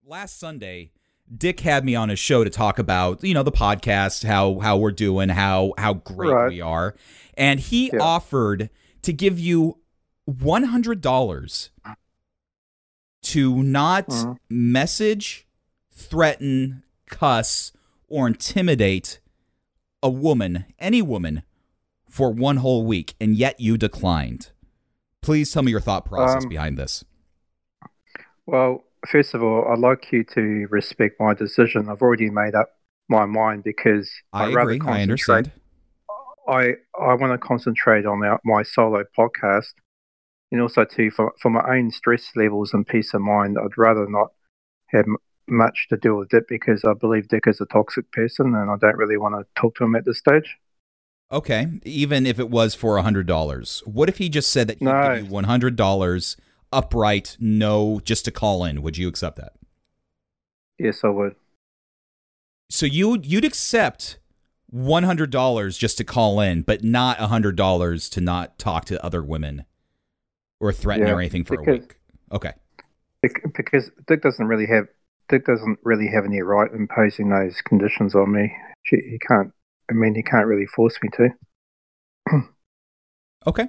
last Sunday, Dick had me on his show to talk about, the podcast, how we're doing, how great we are. And he offered to give you $100 to not message, threaten, cuss, or intimidate a woman, any woman, for one whole week, and yet you declined. Please tell me your thought process behind this. Well, first of all, I'd like you to respect my decision. I've already made up my mind because I agree. I understand. I want to concentrate on my solo podcast, and also too for my own stress levels and peace of mind. I'd rather not have much to do with Dick because I believe Dick is a toxic person, and I don't really want to talk to him at this stage. Okay, even if it was for $100, what if he just said that he'd give you $100 upright, no, just to call in? Would you accept that? Yes, I would. So you'd accept $100 just to call in, but not $100 to not talk to other women or threaten or anything for a week. Okay. Because Dick doesn't really have any right imposing those conditions on me. He can't. I mean, he can't really force me to. Okay.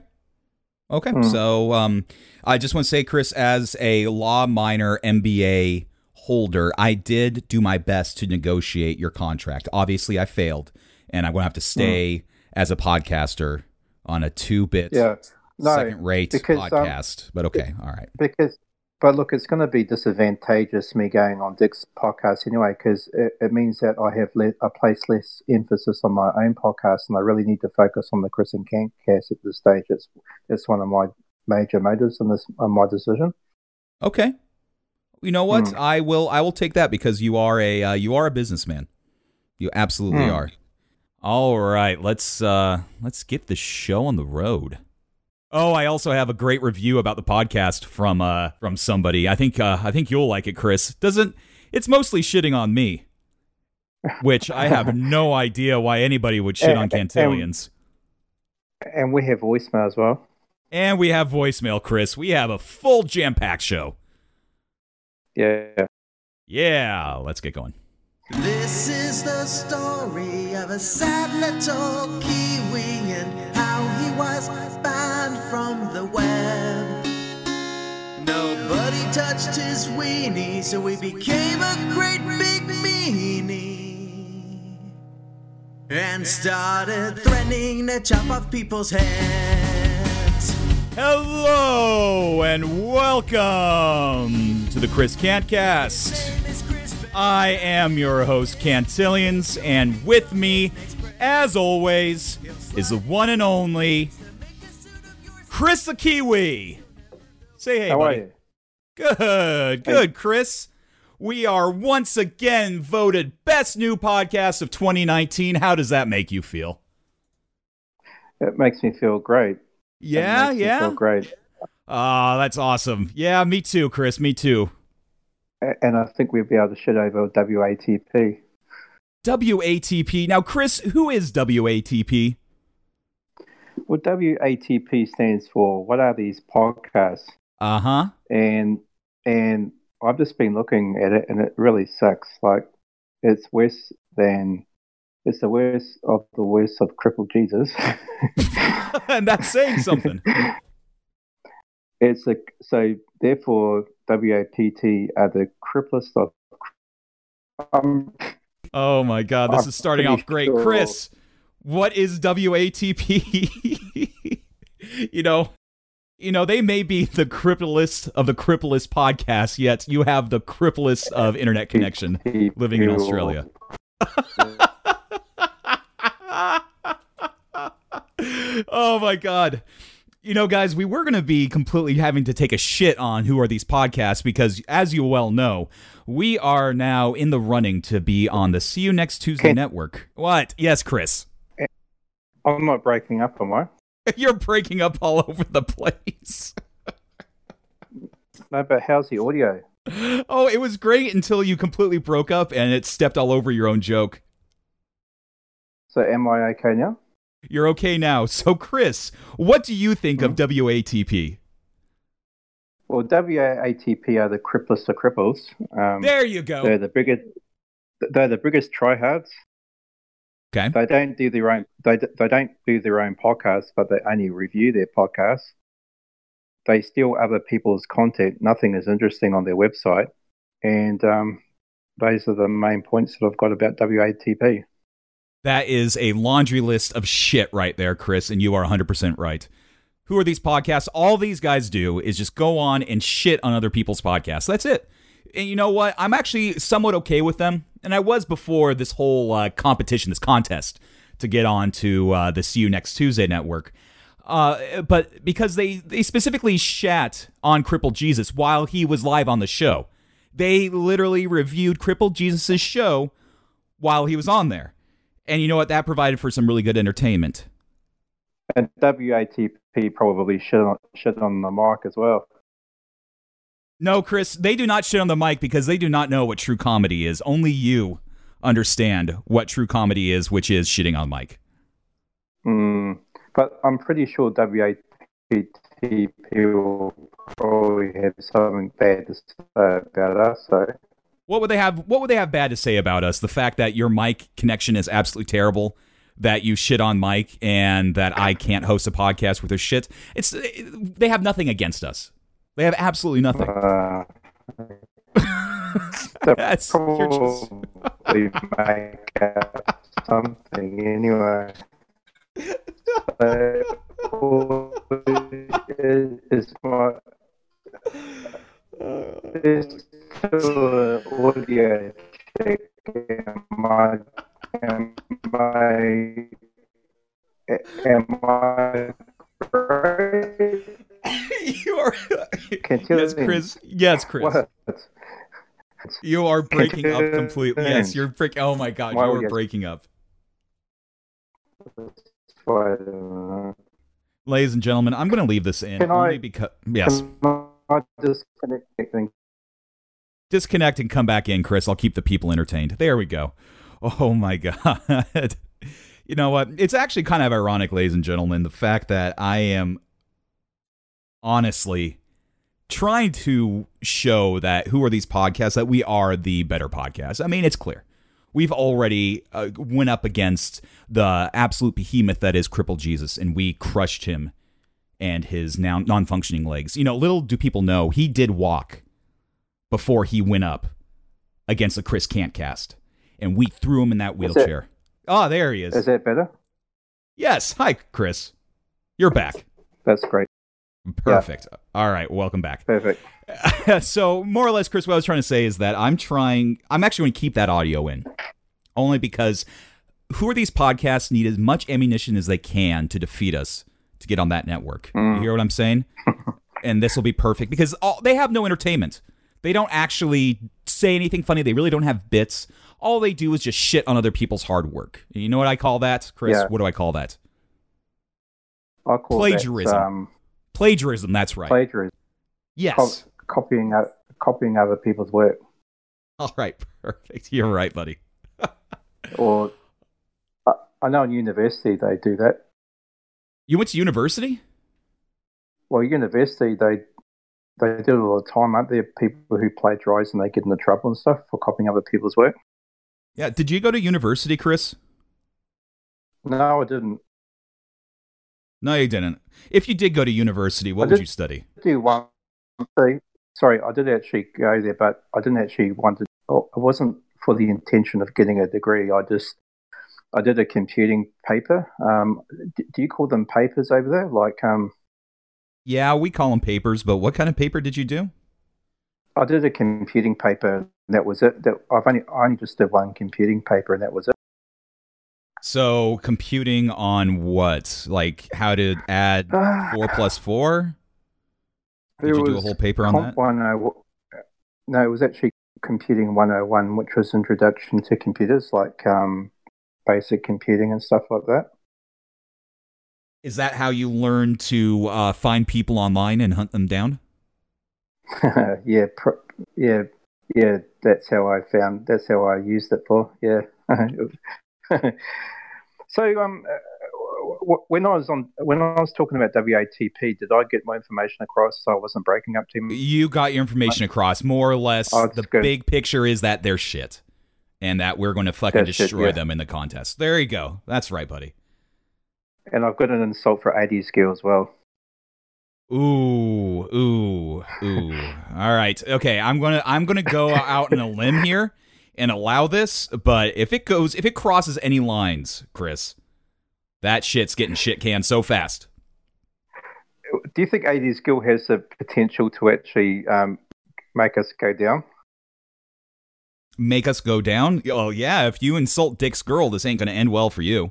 So I just want to say, Chris, as a law minor MBA holder, I did do my best to negotiate your contract. Obviously, I failed, and I'm going to have to stay as a podcaster on a 2-bit second-rate podcast. But okay, all right. But look, it's going to be disadvantageous me going on Dick's podcast anyway, because it means that I place less emphasis on my own podcast, and I really need to focus on the Chris and Cant cast at this stage. It's one of my major motives in my decision. Okay, you know what? I will take that because you are a businessman. You absolutely are. All right, let's get the show on the road. Oh, I also have a great review about the podcast from somebody. I think you'll like it, Chris. It's mostly shitting on me, which I have no idea why anybody would shit on Cantillions. And we have voicemail as well. And we have voicemail, Chris. We have a full jam-packed show. Yeah. Yeah, let's get going. This is the story of a sad little Kiwi and how he was banned from the web. Nobody touched his weenie, so he became a great big meanie and started threatening to chop off people's heads. Hello and welcome to the Chris Cant Cast. I am your host, Cantillions, and with me, as always, is the one and only Chris the Kiwi. Say hey, How buddy. Are you? Good, Chris. We are once again voted Best New Podcast of 2019. How does that make you feel? It makes me feel great. Yeah? Me feel great. Ah, that's awesome. Yeah, me too, Chris, me too. And I think we'll be able to shit over WATP. WATP. Now, Chris, who is WATP? Well, WATP stands for What Are These Podcasts? Uh-huh. And I've just been looking at it, and it really sucks. Like, it's the worst of the worst of Crippled Jesus. And that's saying something. So therefore WAPT are the cripplest of. Oh my God, this is starting off great, sure. Chris. What is WATP? They may be the cripplest of the cripplest podcasts, yet you have the cripplest of internet connection living in Australia. Oh my God. Guys, we were going to be completely having to take a shit on who are these podcasts because, as you well know, we are now in the running to be on the See You Next Tuesday network. What? Yes, Chris. I'm not breaking up, am I? You're breaking up all over the place. No, but how's the audio? Oh, it was great until you completely broke up and it stepped all over your own joke. So am I okay now? You're okay now. So, Chris, what do you think of WATP? Well, WATP are the cripplest of cripples. There you go. They're the biggest. They're the biggest tryhards. Okay. They don't do their own. They don't do their own podcasts, but they only review their podcasts. They steal other people's content. Nothing is interesting on their website, and those are the main points that I've got about WATP. That is a laundry list of shit right there, Chris, and you are 100% right. Who are these podcasts? All these guys do is just go on and shit on other people's podcasts. That's it. And you know what? I'm actually somewhat okay with them. And I was before this whole competition, this contest to get on to the See You Next Tuesday network. But because they specifically shat on Crippled Jesus while he was live on the show. They literally reviewed Crippled Jesus' show while he was on there. And you know what? That provided for some really good entertainment. And WATP probably shit on the mic as well. No, Chris, they do not shit on the mic because they do not know what true comedy is. Only you understand what true comedy is, which is shitting on mic. But I'm pretty sure WATP will probably have something bad to say about us. So, what would they have bad to say about us? The fact that your mic connection is absolutely terrible, that you shit on Mike, and that I can't host a podcast with their shit. They have nothing against us. They have absolutely nothing. That's probably make something anyway. It's my audio check. Am I You are. Yes, Chris. Yes, Chris. What? You are breaking up completely. Yes, you're breaking. Oh my God, you are breaking up. Ladies and gentlemen, I'm going to leave this in only because. Yes. Disconnect and come back in, Chris. I'll keep the people entertained. There we go. Oh my God. You know what? It's actually kind of ironic, ladies and gentlemen, the fact that I am honestly trying to show that who are these podcasts, that we are the better podcast. I mean, it's clear. We've already went up against the absolute behemoth that is Crippled Jesus, and we crushed him and his now non-functioning legs. You know, little do people know, he did walk before he went up against the Chris Can't cast, and we threw him in that wheelchair. Oh, there he is. Is that better? Yes. Hi, Chris. You're back. That's great. Perfect. Yeah. All right. Welcome back. Perfect. So, more or less, Chris, what I was trying to say is that I'm actually going to keep that audio in. Only because who are these podcasts need as much ammunition as they can to defeat us to get on that network. You hear what I'm saying? And this will be perfect because they have no entertainment. They don't actually say anything funny. They really don't have bits. All they do is just shit on other people's hard work. You know what I call that, Chris? Yeah. What do I call that? I call plagiarism. Plagiarism, that's right. Plagiarism. Yes. Copying other people's work. All right, perfect. You're right, buddy. Or I know in university they do that. You went to university? Well, university they do it all the time, aren't there? People who plagiarize and they get into trouble and stuff for copying other people's work. Yeah. Did you go to university, Chris? No, I didn't. No, you didn't. If you did go to university, what would you study? Sorry, I did actually go there, but I didn't actually want to. It wasn't for the intention of getting a degree. I did a computing paper. Do you call them papers over there? Like, yeah, we call them papers. But what kind of paper did you do? I did a computing paper. That was it. I only just did one computing paper, and that was it. So computing on what? Like how to add 4 plus 4? Did you do a whole paper on that? No, it was actually Computing 101, which was Introduction to Computers, like basic computing and stuff like that. Is that how you learn to find people online and hunt them down? Yeah. That's how I used it for. Yeah. So, when I was talking about WATP, did I get my information across so I wasn't breaking up too much? You got your information across, more or less. The good. Big picture is that they're shit, and that we're going to fucking destroy them in the contest. There you go. That's right, buddy. And I've got an insult for 80s girl as well. Ooh. All right. Okay, I'm gonna go out on a limb here and allow this, but if it crosses any lines, Chris, that shit's getting shit canned so fast. Do you think 80s girl has the potential to actually make us go down? Make us go down? Oh yeah, if you insult Dick's girl, this ain't gonna end well for you.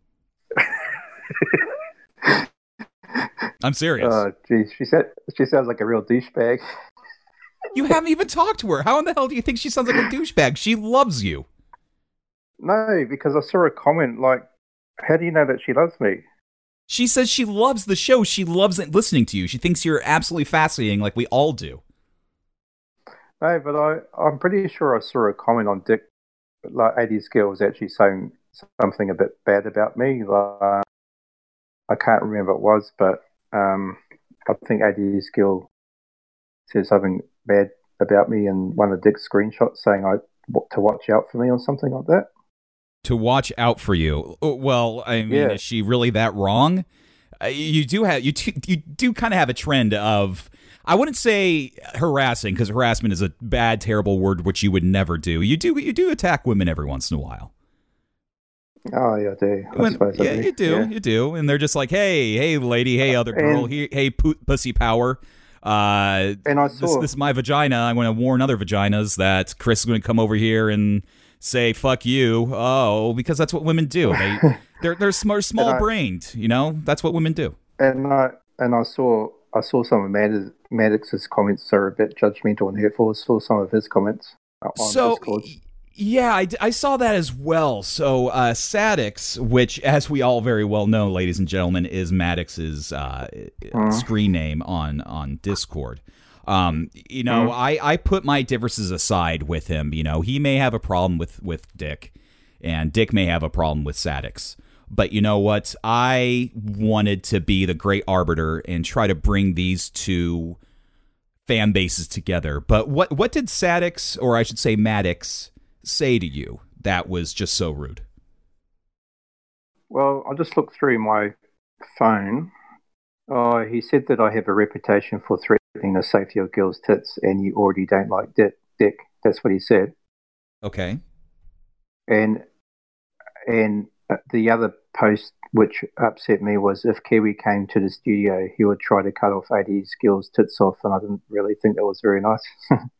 I'm serious. Oh, geez. She sounds like a real douchebag. You haven't even talked to her. How in the hell do you think she sounds like a douchebag? She loves you. No, because I saw a comment like, how do you know that she loves me? She says she loves the show. She loves listening to you. She thinks you're absolutely fascinating like we all do. No, but I'm pretty sure I saw a comment on Dick, like 80s girl was actually saying something a bit bad about me. Like, I can't remember what it was, but I think 80s girl said something bad about me in one of Dick's screenshots saying to watch out for me or something like that. To watch out for you. Well, I mean, Is she really that wrong? You do kind of have a trend of, I wouldn't say harassing, because harassment is a bad, terrible word which you would never do. You do attack women every once in a while. Oh yeah, I suppose yeah, you do, yeah. You do, and they're just like, hey, lady, hey, other girl, hey, pussy power. And I saw this is my vagina. I'm going to warn other vaginas that Chris is going to come over here and say "fuck you." Oh, because that's what women do. They're small brained. You know, that's what women do. And I saw some of Maddox's comments are a bit judgmental and hurtful. I saw some of his comments on Discord. Yeah, I saw that as well. So Sadix, which, as we all very well know, ladies and gentlemen, is Maddox's screen name on Discord. I put my differences aside with him. You know, he may have a problem with Dick, and Dick may have a problem with Sadix. But you know what? I wanted to be the great arbiter and try to bring these two fan bases together. But what did Sadix, or I should say Maddox, say to you that was just so rude? Well, I just looked through my phone. He said that I have a reputation for threatening the safety of girls' tits, and you already don't like Dick. That's what he said. Okay. And the other post which upset me was, if Kiwi came to the studio, he would try to cut off 80s girls' tits off, and I didn't really think that was very nice.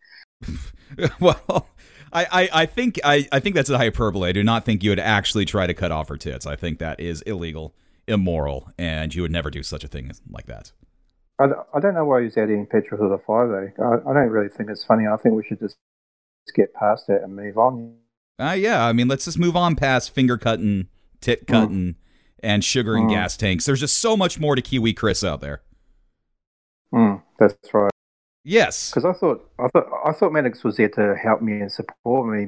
Well, I think that's a hyperbole. I do not think you would actually try to cut off her tits. I think that is illegal, immoral, and you would never do such a thing like that. I don't know why he's adding petrol to the fire, though. I don't really think it's funny. I think we should just get past it and move on. Yeah, I mean, let's just move on past finger cutting, tit cutting, and sugar and gas tanks. There's just so much more to Kiwi Chris out there. That's right. Yes, because I thought Maddox was there to help me and support me,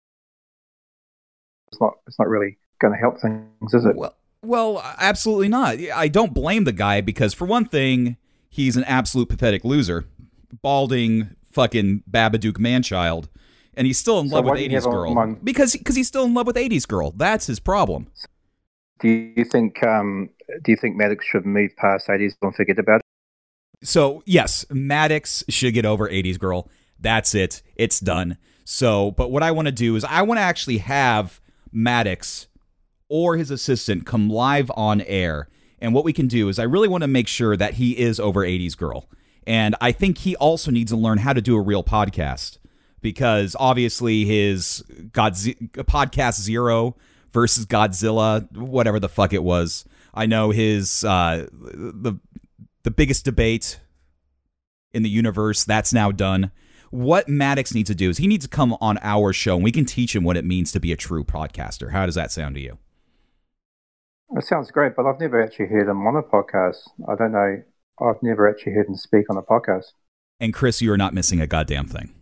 but it's not really going to help things, is it? Well, absolutely not. I don't blame the guy, because for one thing, he's an absolute pathetic loser, balding fucking Babadook manchild, and he's still in love with 80s girl because he's still in love with 80s girl. That's his problem. Do you think Maddox should move past 80s and forget about it? So, yes, Maddox should get over 80s girl. That's it. It's done. So, but what I want to do is I want to actually have Maddox or his assistant come live on air. And what we can do is I really want to make sure that he is over 80s girl. And I think he also needs to learn how to do a real podcast, because obviously his podcast Zero versus Godzilla, whatever the fuck it was. I know his the biggest debate in the universe, that's now done. What Maddox needs to do is he needs to come on our show, and we can teach him what it means to be a true podcaster. How does that sound to you? It sounds great, but I've never actually heard him on a podcast. I don't know. I've never actually heard him speak on a podcast. And Chris, you are not missing a goddamn thing.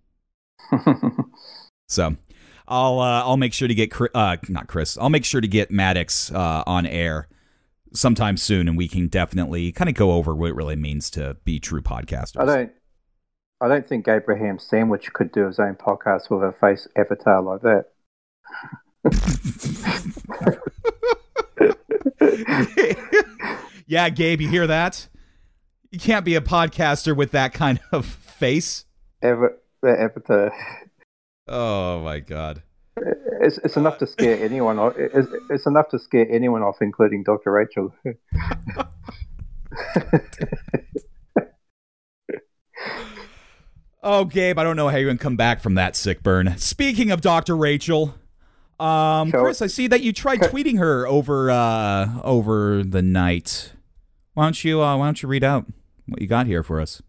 So I'll make sure to get I'll make sure to get Maddox on air sometime soon, and we can definitely kind of go over what it really means to be true podcasters. I don't think Abraham Sandwich could do his own podcast with a face avatar like that. Yeah, Gabe, you hear that? You can't be a podcaster with that kind of face. The avatar. Oh my God! It's enough to scare anyone off. It's enough to scare anyone off, including Dr. Rachel. Oh, Gabe, I don't know how you're gonna come back from that sick burn. Speaking of Dr. Rachel, Chris, I see that you tried tweeting her over the night. Why don't you read out what you got here for us?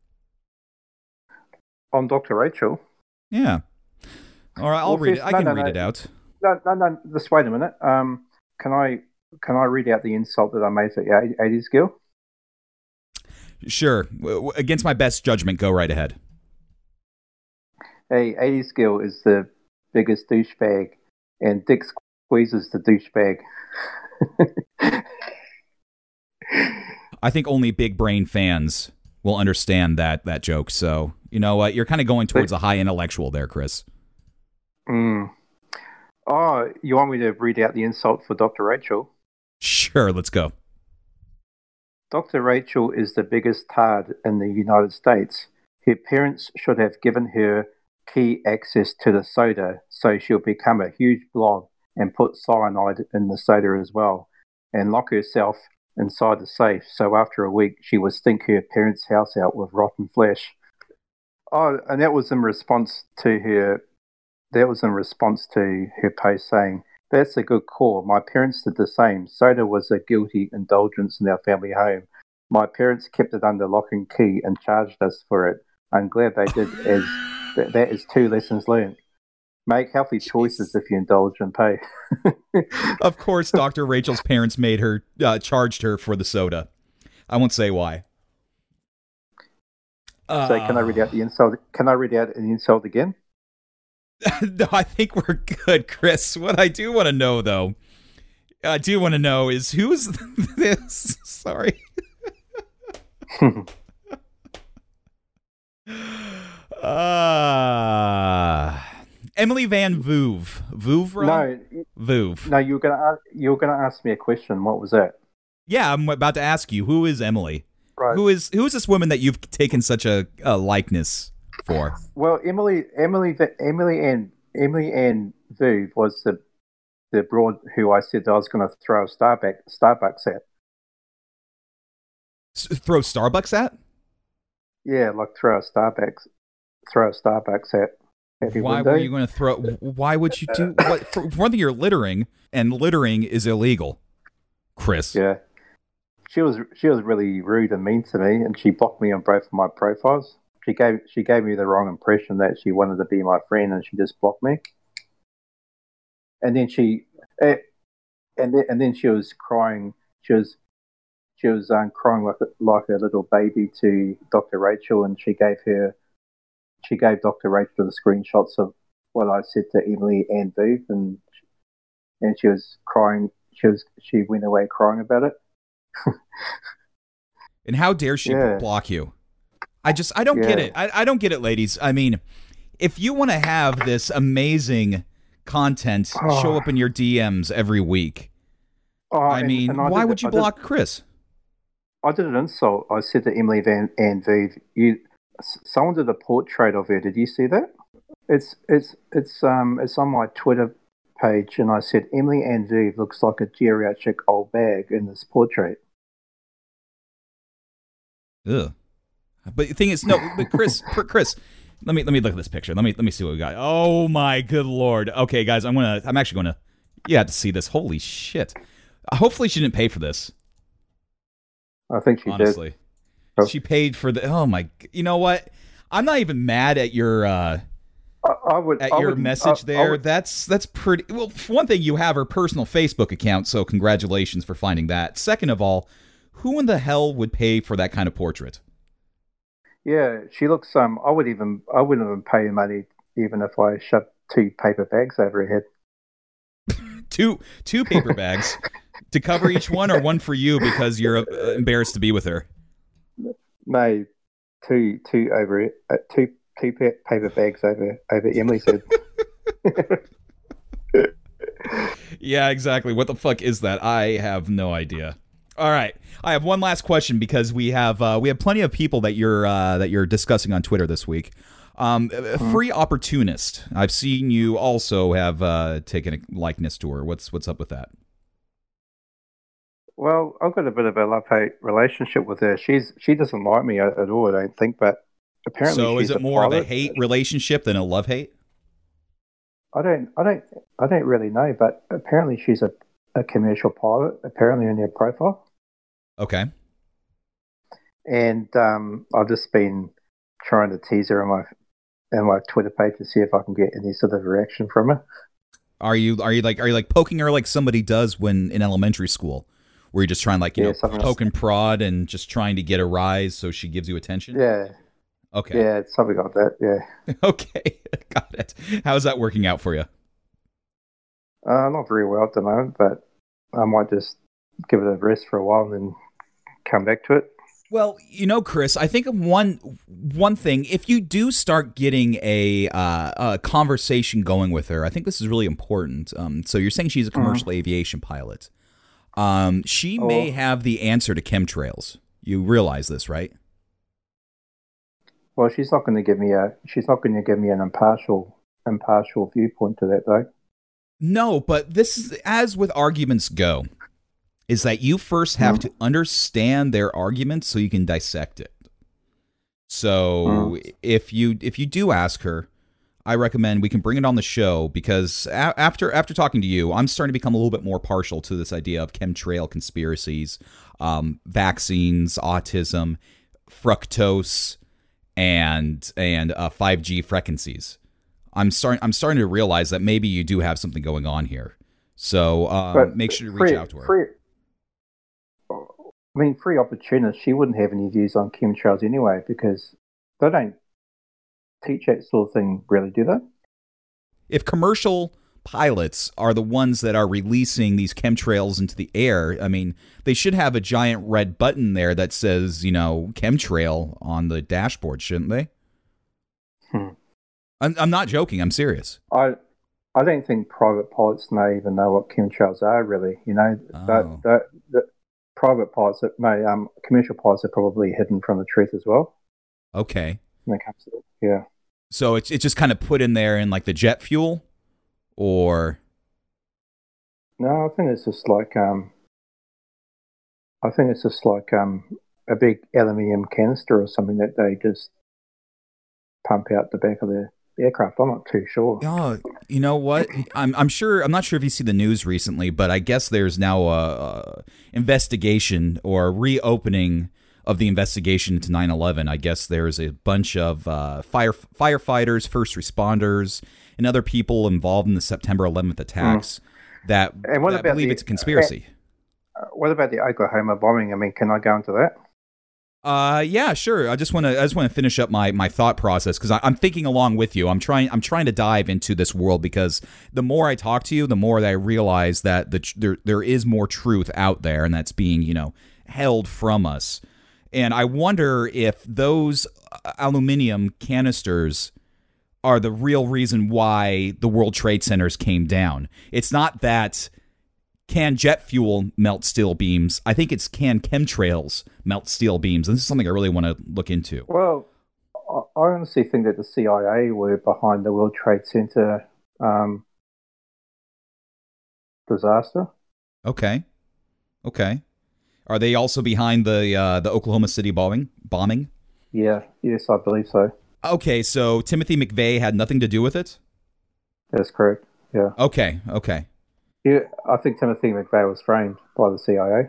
On Dr. Rachel? Yeah. All right, I'll read it. I can read it out. No. Just wait a minute. Can I read out the insult that I made to 80s Girl? Sure. Against my best judgment, go right ahead. Hey, 80s Girl is the biggest douchebag, and Dick squeezes the douchebag. I think only big brain fans will understand that joke. So, you know what? You're kind of going towards a high intellectual there, Chris. Oh, you want me to read out the insult for Dr. Rachel? Sure, let's go. Dr. Rachel is the biggest tard in the United States. Her parents should have given her key access to the soda so she'll become a huge blob and put cyanide in the soda as well and lock herself inside the safe so after a week she would stink her parents' house out with rotten flesh. Oh, and that was in response to her post saying, "That's a good call. My parents did the same. Soda was a guilty indulgence in our family home. My parents kept it under lock and key and charged us for it. I'm glad they did, as that is 2 lessons learned. Make healthy choices if you indulge and pay." Of course, Dr. Rachel's parents made her charged her for the soda. I won't say why. So can I read out the insult? Can I read out an insult again? No, I think we're good, Chris. What I do want to know, though, is who's this? Sorry. Emily Van Voove. Vouvra? No. Voove. No, you were gonna ask me a question. What was that? Yeah, I'm about to ask you. Who is Emily? Right. Who is this woman that you've taken such a likeness for? Well, Emily Ann Voove was the broad who I said I was going to throw a Starbucks at. Throw Starbucks at? Yeah, like throw a Starbucks at. Why were you going to throw? Why would you do? What? For one thing, you're littering, and littering is illegal, Chris. Yeah, she was really rude and mean to me, and she blocked me on both of my profiles. She gave me the wrong impression that she wanted to be my friend, and she just blocked me. And then she was crying. She was crying like a little baby to Dr. Rachel, and she gave Dr. Rachel the screenshots of what I said to Emily Ann Voove, and she was crying. She went away crying about it. And how dare she block you? I don't get it. I don't get it, ladies. I mean, if you want to have this amazing content show up in your DMs every week, why would you block Chris? I did an insult. I said to Emily Ann Voove, someone did a portrait of her. Did you see that? It's on my Twitter page, and I said Emily Ann Voove looks like a geriatric old bag in this portrait. Ugh. But the thing is, no. But Chris, let me look at this picture. Let me see what we got. Oh my good lord. Okay, guys, I'm actually gonna. You have to see this. Holy shit. Hopefully, she didn't pay for this. I think she honestly did. She paid for the. Oh my. You know what? I'm not even mad at your. Your message there. That's pretty. Well, for one thing, you have her personal Facebook account, so congratulations for finding that. Second of all, who in the hell would pay for that kind of portrait? Yeah, she looks. I wouldn't even pay money even if I shoved 2 paper bags over her head. two paper bags. To cover each one, or one for you because you're embarrassed to be with her? No, two over two paper bags over Emily's head. Yeah, exactly. What the fuck is that? I have no idea. All right, I have one last question because we have plenty of people that you're discussing on Twitter this week. Free Opportunist. I've seen you also have taken a likeness to her. What's up with that? Well, I've got a bit of a love-hate relationship with her. She doesn't like me at all, I don't think, but apparently so she's is it more of a hate relationship than a love-hate? I don't really know, but apparently she's a commercial pilot, apparently in her profile. Okay. And I've just been trying to tease her on my Twitter page to see if I can get any sort of reaction from her. Are you like poking her like somebody does when in elementary school, where you're just trying poke and prod and just trying to get a rise so she gives you attention? Yeah. Okay. Yeah, it's something like that. Yeah. Okay, got it. How's that working out for you? Not very well at the moment, but I might just give it a rest for a while and then come back to it. Well, Chris, I think of one thing. If you do start getting a conversation going with her, I think this is really important. So you're saying she's a commercial aviation pilot. She may have the answer to chemtrails. You realize this, right? Well, she's not going to give me an impartial viewpoint to that, though. No, but this is, as with arguments go, is that you first have to understand their arguments so you can dissect it. So if you do ask her, I recommend we can bring it on the show, because after talking to you, I'm starting to become a little bit more partial to this idea of chemtrail conspiracies, vaccines, autism, fructose, and 5G frequencies. I'm starting to realize that maybe you do have something going on here. So make sure to reach out to her. Free Opportunist, she wouldn't have any views on chemtrails anyway, because they don't teach that sort of thing, really, do they? If commercial pilots are the ones that are releasing these chemtrails into the air, I mean, they should have a giant red button there that says, chemtrail on the dashboard, shouldn't they? I'm not joking. I'm serious. I don't think private pilots may even know what chemtrails are, really. The private pilots, commercial pilots are probably hidden from the truth as well. Okay. When it comes to it, yeah. So it's just kind of put in there in like the jet fuel, or? No, I think it's just like a big aluminium canister or something that they just pump out the back of the aircraft. I'm not too sure. Oh, you know what? I'm not sure if you see the news recently, but I guess there's now a investigation or a reopening of the investigation into 9/11. I guess there's a bunch of firefighters, first responders, and other people involved in the September 11th attacks that believe it's a conspiracy. What about the Oklahoma bombing? I mean, can I go into that? Yeah, sure. I just want to finish up my thought process, because I'm thinking along with you. I'm trying to dive into this world, because the more I talk to you, the more that I realize that there is more truth out there, and that's being held from us. And I wonder if those aluminum canisters are the real reason why the World Trade Centers came down. It's not that can jet fuel melt steel beams. I think it's can chemtrails melt steel beams. And this is something I really want to look into. Well, I honestly think that the CIA were behind the World Trade Center disaster. Okay. Are they also behind the Oklahoma City bombing? Yeah. Yes, I believe so. Okay, so Timothy McVeigh had nothing to do with it? That's correct. Yeah. Okay. Yeah, I think Timothy McVeigh was framed by the CIA.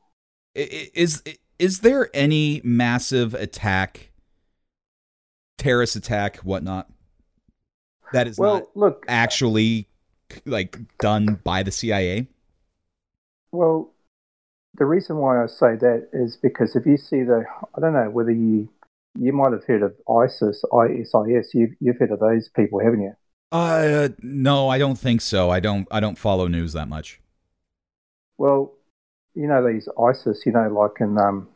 Is there any massive attack, terrorist attack, whatnot, that is actually done by the CIA? Well, the reason why I say that is because if you see I don't know whether you might have heard of ISIS. You've heard of those people, haven't you? No, I don't think so. I don't follow news that much. Well, these ISIS, like in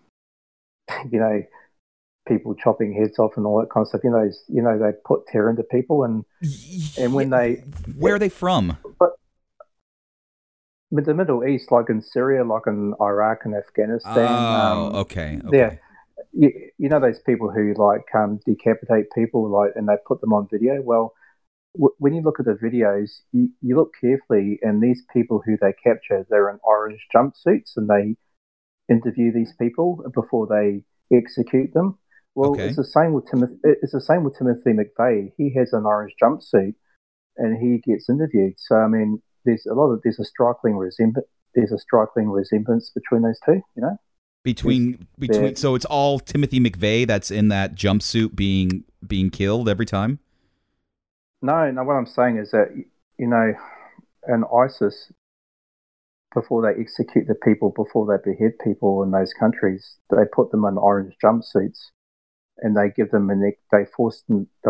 people chopping heads off and all that kind of stuff. They put terror into people, and when where are they from? But the Middle East, like in Syria, like in Iraq and Afghanistan. Oh, okay. Yeah, those people who decapitate people, and they put them on video. Well, when you look at the videos, you look carefully, and these people who they capture, they're in orange jumpsuits, and they interview these people before they execute them. Well, okay. It's the same with Timothy McVeigh. He has an orange jumpsuit, and he gets interviewed. So I mean, there's a striking resemblance. There's a striking resemblance between those two. Between so it's all Timothy McVeigh that's in that jumpsuit being killed every time. No. What I'm saying is that in ISIS, before they execute the people, before they behead people in those countries, they put them in orange jumpsuits, and they give them they force them to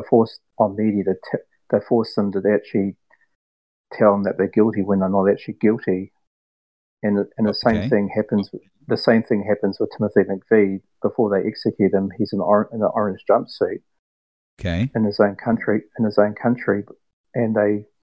actually tell them that they're guilty when they're not actually guilty, and the same thing happens. The same thing happens with Timothy McVeigh. Before they execute him, he's in an orange jumpsuit. Okay. In his own country, and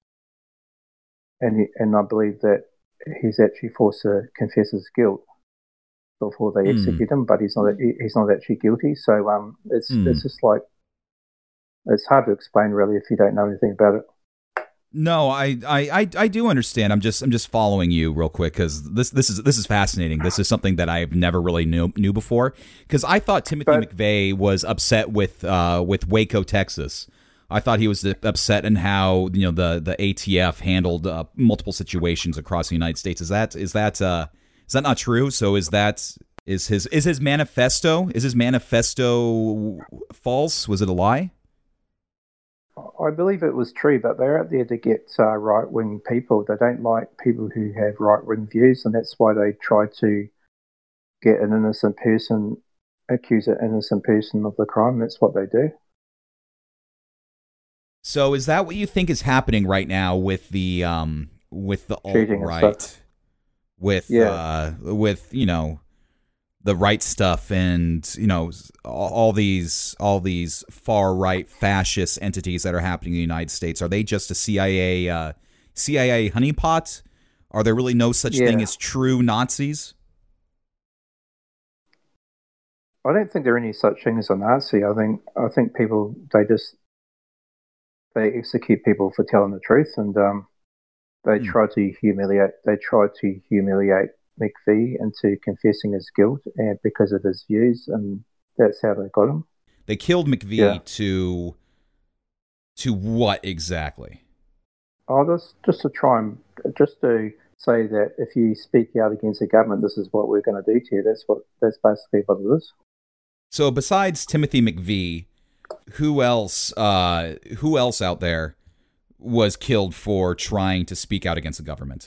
I believe that he's actually forced to confess his guilt before they execute him, but he's not actually guilty. So it's just like, it's hard to explain really if you don't know anything about it. No, I do understand. I'm just following you real quick because this is fascinating. This is something that I've never really knew before, because I thought Timothy McVeigh was upset with Waco, Texas. I thought he was upset in how the ATF handled multiple situations across the United States. Is that not true? So is his manifesto false? Was it a lie? I believe it was true, but they're out there to get right-wing people. They don't like people who have right-wing views, and that's why they try to get an innocent person, accuse an innocent person of the crime. That's what they do. So is that what you think is happening right now with the alt-right, with the right stuff, and all these far right fascist entities that are happening in the United States? Are they just a CIA honeypot? Are there really no such thing as true Nazis? I don't think there are any such thing as a Nazi. I think people they execute people for telling the truth, and they try to humiliate McVeigh into confessing his guilt, and because of his views, and that's how they got him. They killed McVeigh to what exactly? Oh, just to say that if you speak out against the government, this is what we're going to do to you. That's basically what it is. So besides Timothy McVeigh, who else out there was killed for trying to speak out against the government?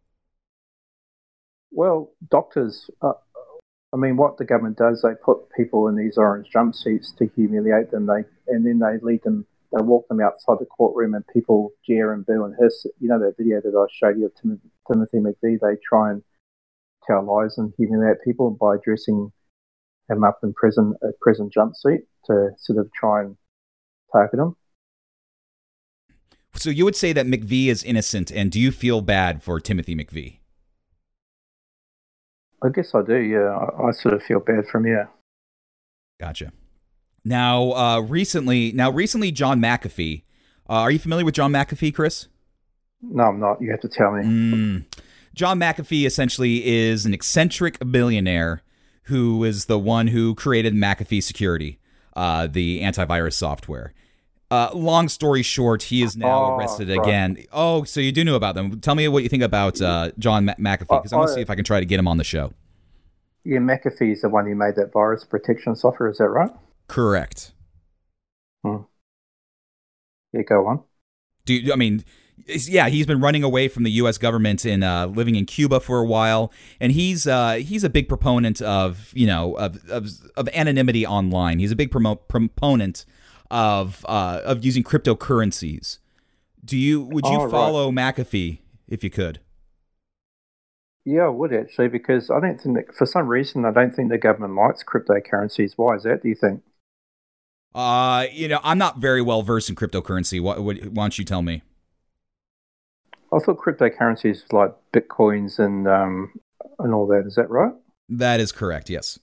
Well, doctors, what the government does, they put people in these orange jumpsuits to humiliate them. And then they walk them outside the courtroom, and people jeer and boo and hiss. That video that I showed you of Timothy McVeigh, they try and tell lies and humiliate people by dressing him up in a prison jumpsuit to sort of try and target him. So you would say that McVeigh is innocent, and do you feel bad for Timothy McVeigh? I guess I do, yeah. I sort of feel bad for him, yeah. Gotcha. Now, recently, John McAfee. Are you familiar with John McAfee, Chris? No, I'm not. You have to tell me. John McAfee essentially is an eccentric billionaire who is the one who created McAfee Security, the antivirus software. Long story short, he is now arrested again. Oh, so you do know about them. Tell me what you think about John McAfee, because I want to see if I can try to get him on the show. Yeah, McAfee is the one who made that virus protection software, is that right? Correct. Yeah, go on. He's been running away from the U.S. government and living in Cuba for a while, and he's a big proponent of anonymity online. He's a big proponent of using cryptocurrencies. Would you follow McAfee if you could? Yeah, I would actually, because I don't think that, for some reason, I don't think the government likes cryptocurrencies. Why is that, do you think? I'm not very well versed in cryptocurrency. Why don't you tell me? I thought cryptocurrencies like bitcoins and all that. Is that right? That is correct. Yes.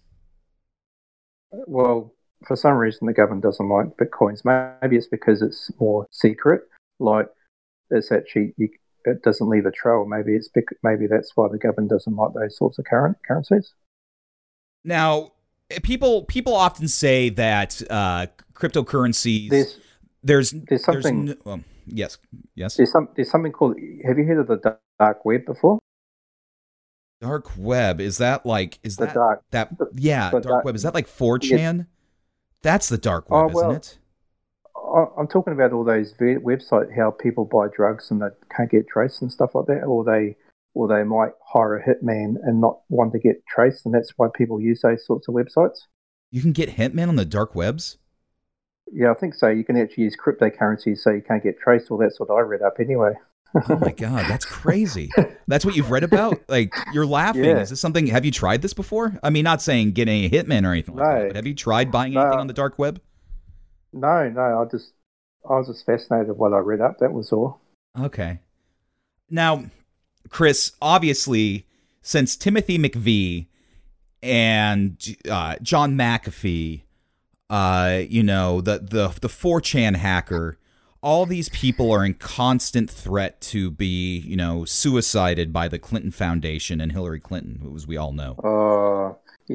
Well, for some reason, the government doesn't like bitcoins. Maybe it's because it's more secret. Like it's actually it doesn't leave a trail. Maybe that's why the government doesn't like those sorts of currencies. Now, people often say that cryptocurrencies. There's something. Yes. There's something called. Have you heard of the dark web before? Dark web, is that like dark web, is that like 4chan? That's the dark web, isn't it? I'm talking about all those websites, how people buy drugs and they can't get traced and stuff like that, or they might hire a hitman and not want to get traced, and that's why people use those sorts of websites. You can get hitman on the dark webs? Yeah, I think so. You can actually use cryptocurrency so you can't get traced. Well, that's what I read up anyway. Oh my God, that's crazy. That's what you've read about? Like, you're laughing. Yeah. Is this something, have you tried this before? I mean, not saying getting a hitman or anything like that, but have you tried buying anything on the dark web? No, I was just fascinated with what I read up. That was all. Okay. Now, Chris, obviously, since Timothy McVeigh and John McAfee, the 4chan hacker, all these people are in constant threat to be, suicided by the Clinton Foundation and Hillary Clinton, as we all know.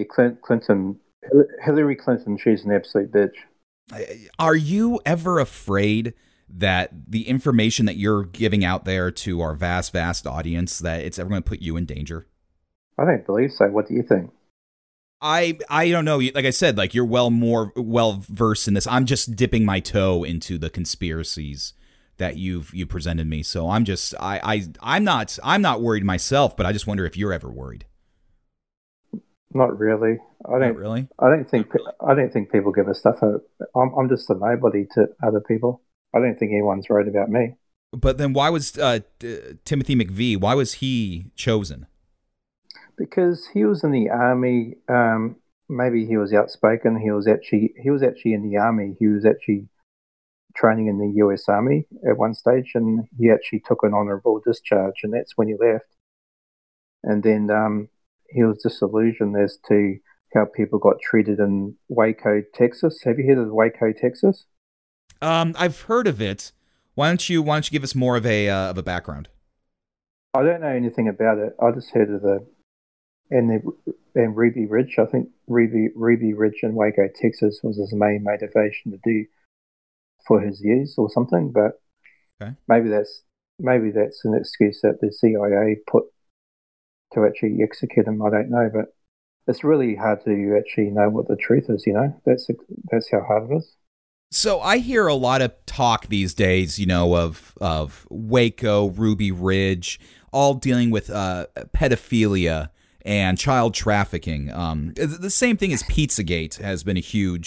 Hillary Clinton, she's an absolute bitch. Are you ever afraid that the information that you're giving out there to our vast, vast audience, that it's ever going to put you in danger? I don't believe so. What do you think? I don't know. Like I said, like you're well versed in this. I'm just dipping my toe into the conspiracies that you presented me. So I'm just I'm not worried myself, but I just wonder if you're ever worried. Not really. Not really. I don't think people give a stuff. I'm just a nobody to other people. I don't think anyone's worried about me. But then why was Timothy McVeigh? Why was he chosen? Because he was in the army. Maybe he was outspoken. He was actually in the army. He was actually training in the U.S. Army at one stage, and he actually took an honourable discharge, and that's when he left. And then he was disillusioned as to how people got treated in Waco, Texas. Have you heard of Waco, Texas? I've heard of it. Why don't you give us more of a background? I don't know anything about it. I just heard of and Ruby Ridge. I think Ruby Ridge in Waco, Texas, was his main motivation to do for his use or something. But okay. maybe that's an excuse that the CIA put to actually execute him. I don't know, but it's really hard to actually know what the truth is. That's how hard it is. So I hear a lot of talk these days, of Waco, Ruby Ridge, all dealing with pedophilia and child trafficking. The same thing as Pizzagate has been a huge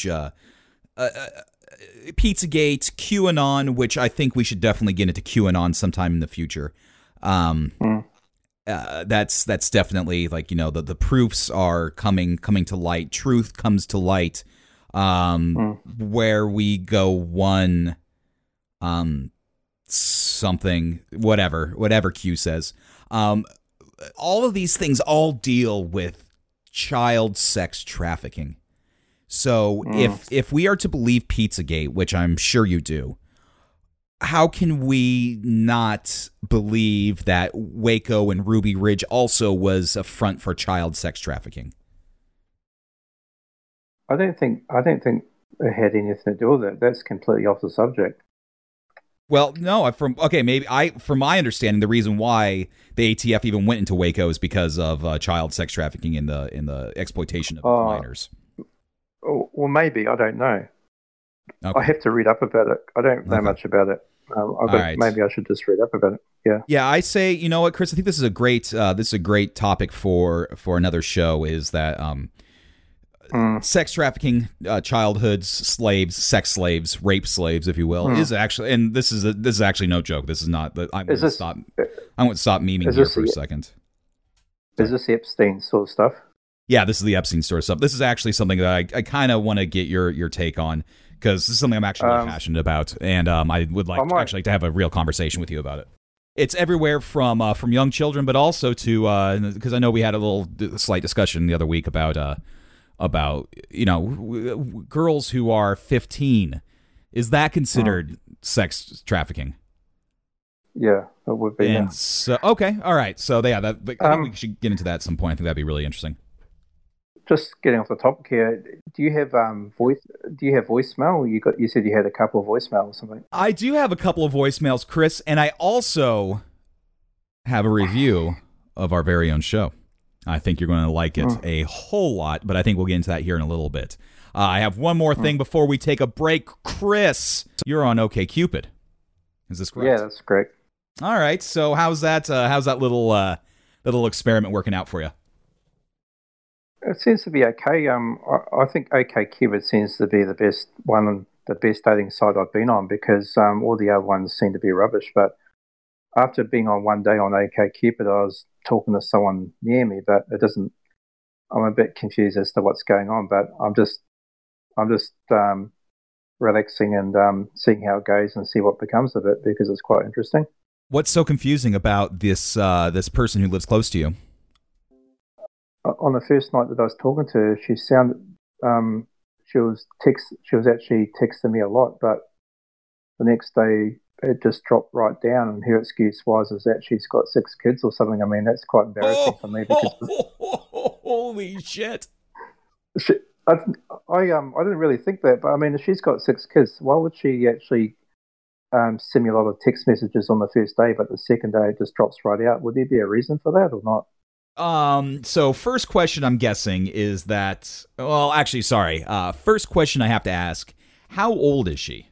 Pizzagate, QAnon, which I think we should definitely get into QAnon sometime in the future. That's definitely like, the proofs are coming to light. Truth comes to light. Where we go one, something, whatever Q says. All of these things all deal with child sex trafficking. So if we are to believe Pizzagate, which I'm sure you do, how can we not believe that Waco and Ruby Ridge also was a front for child sex trafficking? I don't think it had anything to do with it. That's completely off the subject. Well, no. From my understanding, the reason why the ATF even went into Waco is because of child sex trafficking in the exploitation of minors. Well, maybe, I don't know. Okay. I have to read up about it. I don't know much about it. Right. Maybe I should just read up about it. Yeah. Yeah, I say, you know what, Chris? I think this is a great topic for another show. Is that sex trafficking, childhoods, slaves, sex slaves, rape slaves, if you will, is actually, and this is actually no joke. This is not. I'm going to stop memeing here for a second. Is this Epstein sort of stuff? Yeah, this is the Epstein sort of stuff. This is actually something that I kind of want to get your take on, because this is something I'm actually really passionate about, and I would like to have a real conversation with you about it. It's everywhere from young children, but also to because I know we had a little slight discussion the other week about girls who are 15. Is that considered sex trafficking? Yeah, it would be. And so, okay, all right. So I think we should get into that at some point. I think that'd be really interesting. Just getting off the topic here, do you have voice? Do you have voicemail? You said you had a couple of voicemails or something. I do have a couple of voicemails, Chris, and I also have a review of our very own show. I think you're going to like it a whole lot, but I think we'll get into that here in a little bit. I have one more thing before we take a break. Chris, you're on OkCupid. Is this correct? Yeah, that's correct. All right. So how's that little experiment working out for you? It seems to be okay. I think OkCupid seems to be the best dating site I've been on, because all the other ones seem to be rubbish. But after being on one day on OkCupid, I was talking to someone near me, but it doesn't. I'm a bit confused as to what's going on, but I'm just relaxing and seeing how it goes and see what becomes of it, because it's quite interesting. What's so confusing about this person who lives close to you? On the first night that I was talking to her, she sounded she was actually texting me a lot, but the next day it just dropped right down, and her excuse was that she's got 6 kids or something. I mean, that's quite embarrassing for me, because holy shit. I didn't really think that, but I mean, if she's got 6 kids, why would she actually send me a lot of text messages on the first day, but the second day it just drops right out? Would there be a reason for that or not? So first question I'm guessing is that, well, actually, sorry. First question I have to ask, how old is she?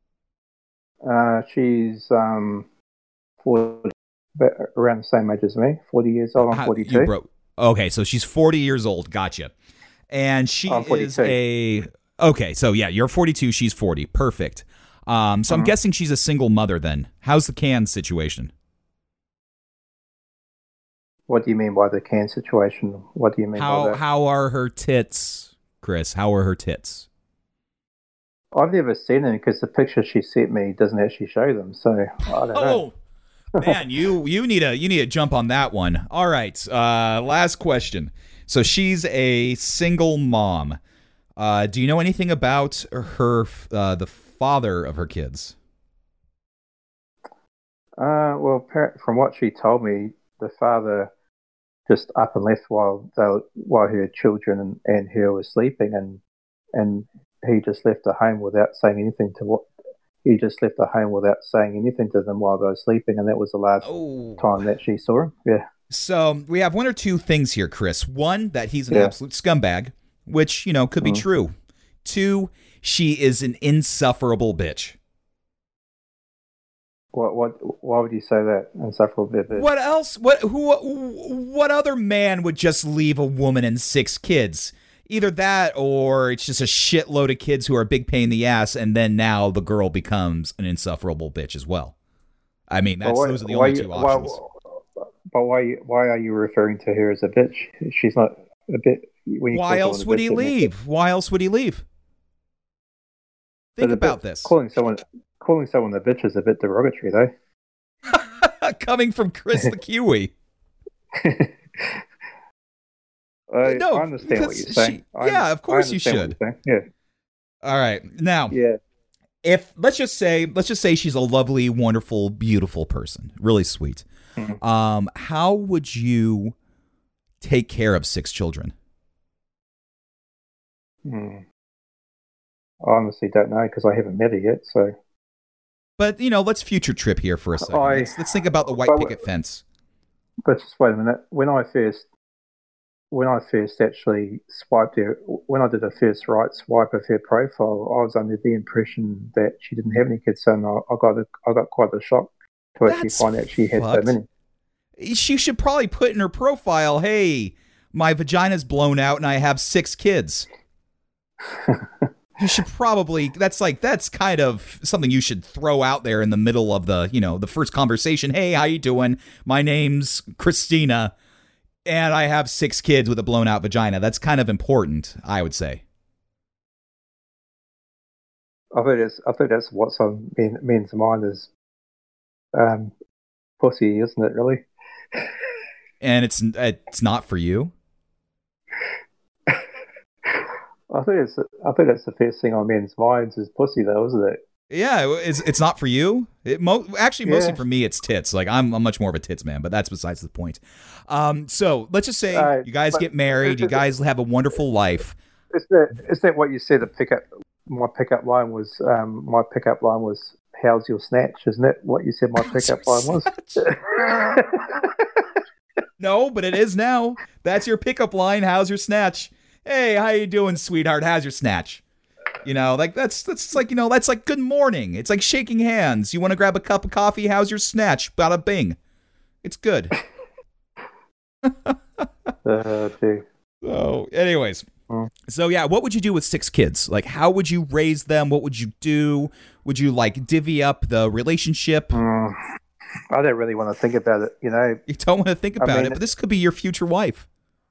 She's 40, around the same age as me, 40 years old. I'm 42. Okay, so she's 40 years old. Gotcha. And she is okay, so yeah, you're 42, she's 40. Perfect. So I'm guessing she's a single mother then. How's the can situation? What do you mean by the can situation? What do you mean by that? How are her tits, Chris? How are her tits? I've never seen them, because the picture she sent me doesn't actually show them. So I don't know. Man, you need to jump on that one. All right, last question. So she's a single mom. Do you know anything about her, the father of her kids? Well, from what she told me, the father just up and left while her children and her were sleeping, and he just left the home without saying anything to them while they were sleeping, and that was the last time that she saw him. Yeah. So we have one or two things here, Chris. One, that he's an absolute scumbag, which, could be true. 2, she is an insufferable bitch. Why would you say that? Insufferable bitch? What else? What other man would just leave a woman and 6 kids? Either that, or it's just a shitload of kids who are a big pain in the ass, and then now the girl becomes an insufferable bitch as well. I mean, those are the only 2 options. But why are you referring to her as a bitch? She's not a bit. Why else would he leave? Why else would he leave? Think about this. Calling someone a bitch is a bit derogatory, though. Coming from Chris the Kiwi. I understand what you're saying. Of course you should. Yeah. All right. Now, if let's just say she's a lovely, wonderful, beautiful person, really sweet. Mm-hmm. How would you take care of 6 children? I honestly don't know, because I haven't met her yet. So, but let's future trip here for a second. Let's think about the white picket fence. But just wait a minute. When I first actually swiped her, when I did a first right swipe of her profile, I was under the impression that she didn't have any kids, and I got quite a shock to actually find out she had so many. She should probably put in her profile, "Hey, my vagina's blown out and I have 6 kids." You should probably, that's kind of something you should throw out there in the middle of the first conversation. "Hey, how you doing? My name's Christina. And I have 6 kids with a blown out vagina. That's kind of important, I would say. I think that's what's on men's mind is pussy, isn't it? Really? And it's not for you. I think that's the first thing on men's minds is pussy, though, isn't it? Yeah, it's not for you. Mostly for me, it's tits. Like I'm much more of a tits man, but that's besides the point. So let's just say you guys get married, you guys have a wonderful life. Is that what you said? My pickup line was how's your snatch? Isn't it what you said? My pickup line was. No, but it is now. That's your pickup line. How's your snatch? Hey, how you doing, sweetheart? How's your snatch? You know, like that's like, you know, that's like good morning. It's like shaking hands. You want to grab a cup of coffee? How's your snatch? Bada bing. It's good. So, anyways. So yeah, what would you do with 6 kids? Like, how would you raise them? What would you do? Would you like divvy up the relationship? I don't really want to think about it, you know. You don't want to think about it, but this could be your future wife.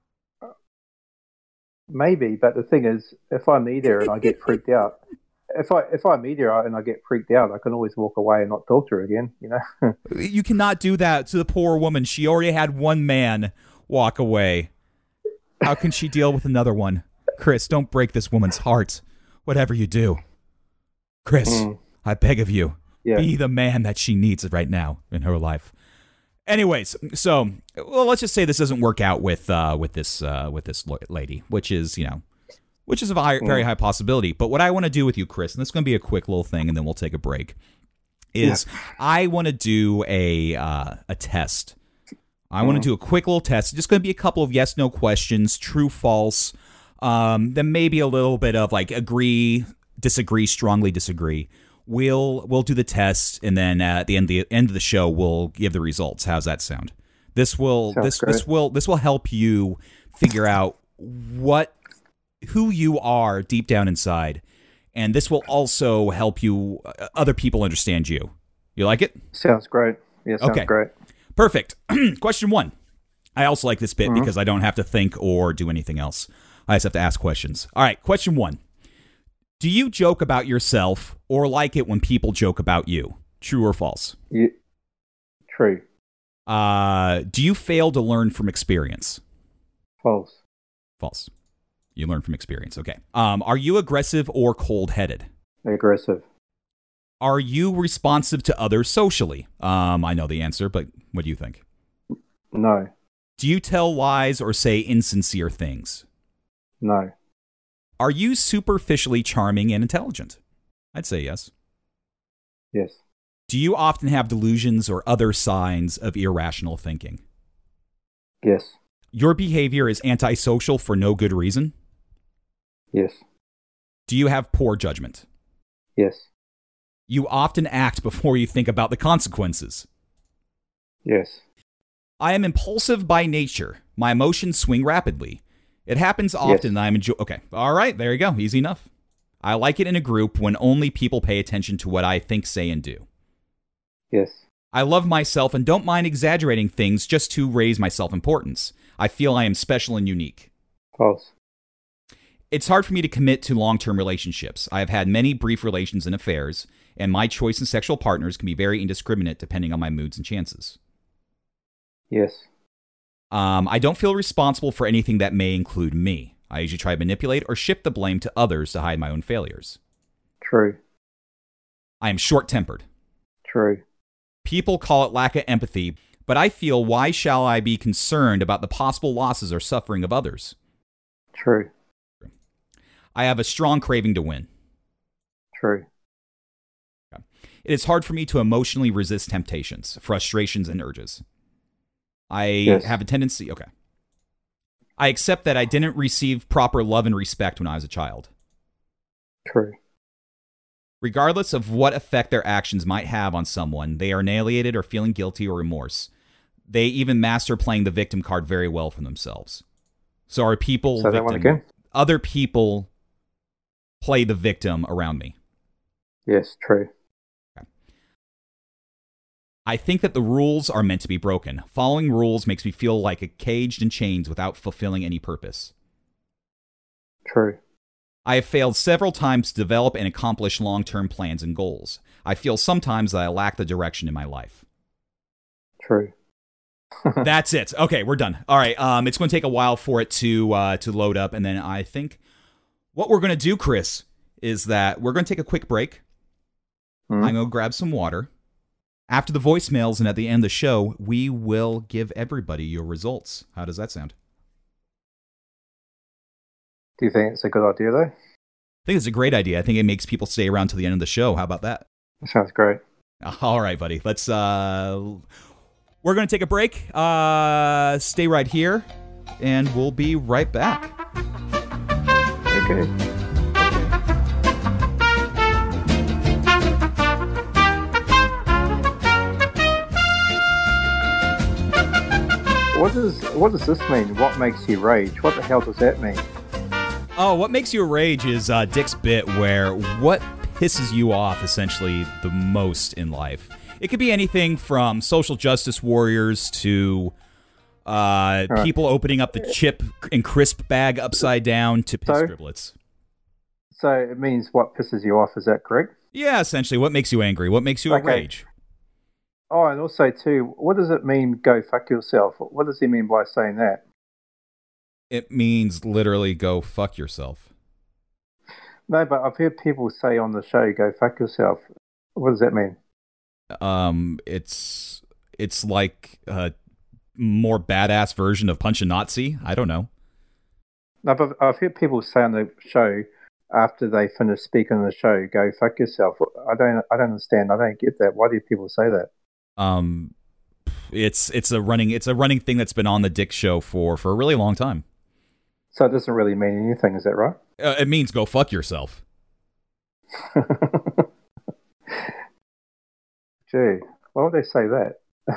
Maybe, but the thing is, if I meet her and I get freaked out, if I meet her and I get freaked out, I can always walk away and not talk to her again, you know. You cannot do that to the poor woman. She already had one man walk away. How can she deal with another one? Chris, don't break this woman's heart. Whatever you do. Chris, I beg of you, be the man that she needs right now in her life. Anyways, so let's just say this doesn't work out with this lady, which is a very high possibility. But what I want to do with you, Chris, and this is going to be a quick little thing, and then we'll take a break. I want to do a test. I want to do a quick little test. It's just going to be a couple of yes/no questions, true, false. Then maybe a little bit of like agree, disagree, strongly disagree. We'll do the test, and then at the end of the show, we'll give the results. How's that sound? This will help you figure out who you are deep down inside, and this will also help you other people understand you. You like it? Sounds great. Yeah, sounds great. Perfect. Question 1. I also like this bit because I don't have to think or do anything else. I just have to ask questions. All right, question 1. Do you joke about yourself or like it when people joke about you? True or false? Yeah. True. Do you fail to learn from experience? False. False. You learn from experience. Okay. Are you aggressive or cold-headed? Aggressive. Are you responsive to others socially? I know the answer, but what do you think? No. Do you tell lies or say insincere things? No. Are you superficially charming and intelligent? I'd say yes. Yes. Do you often have delusions or other signs of irrational thinking? Yes. Your behavior is antisocial for no good reason? Yes. Do you have poor judgment? Yes. You often act before you think about the consequences? Yes. I am impulsive by nature. My emotions swing rapidly. It happens often that I'm Okay. All right. There you go. Easy enough. I like it in a group when only people pay attention to what I think, say, and do. Yes. I love myself and don't mind exaggerating things just to raise my self-importance. I feel I am special and unique. False. It's hard for me to commit to long-term relationships. I have had many brief relations and affairs, and my choice in sexual partners can be very indiscriminate depending on my moods and chances. Yes. I don't feel responsible for anything that may include me. I usually try to manipulate or shift the blame to others to hide my own failures. True. I am short-tempered. True. People call it lack of empathy, but I feel, why shall I be concerned about the possible losses or suffering of others? True. I have a strong craving to win. True. Okay. It is hard for me to emotionally resist temptations, frustrations, and urges. I have a tendency... Okay. I accept that I didn't receive proper love and respect when I was a child. True. Regardless of what effect their actions might have on someone, they are annihilated or feeling guilty or remorse. They even master playing the victim card very well for themselves. So are people... Say that one again? Other people play the victim around me. Yes, true. I think that the rules are meant to be broken. Following rules makes me feel like a caged in chains without fulfilling any purpose. True. I have failed several times to develop and accomplish long-term plans and goals. I feel sometimes that I lack the direction in my life. True. That's it. Okay, we're done. All right, it's going to take a while for it to load up, and then I think what we're going to do, Chris, is that we're going to take a quick break. I'm going to grab some water. After the voicemails and at the end of the show, we will give everybody your results. How does that sound? Do you think it's a good idea, though? I think it's a great idea. I think it makes people stay around till the end of the show. How about that? That sounds great. All right, buddy. Let's. We're going to take a break. Stay right here, and we'll be right back. Okay. What does this mean? What makes you rage? What the hell does that mean? Oh, what makes you rage is Dick's bit where what pisses you off essentially the most in life. It could be anything from social justice warriors to people opening up the chip and crisp bag upside down to piss driblets. So it means what pisses you off, is that correct? Yeah, essentially. What makes you angry? What makes you rage? Oh, and also, too, what does it mean, go fuck yourself? What does he mean by saying that? It means literally go fuck yourself. No, but I've heard people say on the show, go fuck yourself. What does that mean? It's like a more badass version of punch a Nazi. I don't know. No, but I've heard people say on the show, after they finish speaking on the show, go fuck yourself. I don't understand. I don't get that. Why do people say that? It's a running thing that's been on the Dick Show for a really long time. So it doesn't really mean anything, is that right? It means go fuck yourself. Gee, why would they say that?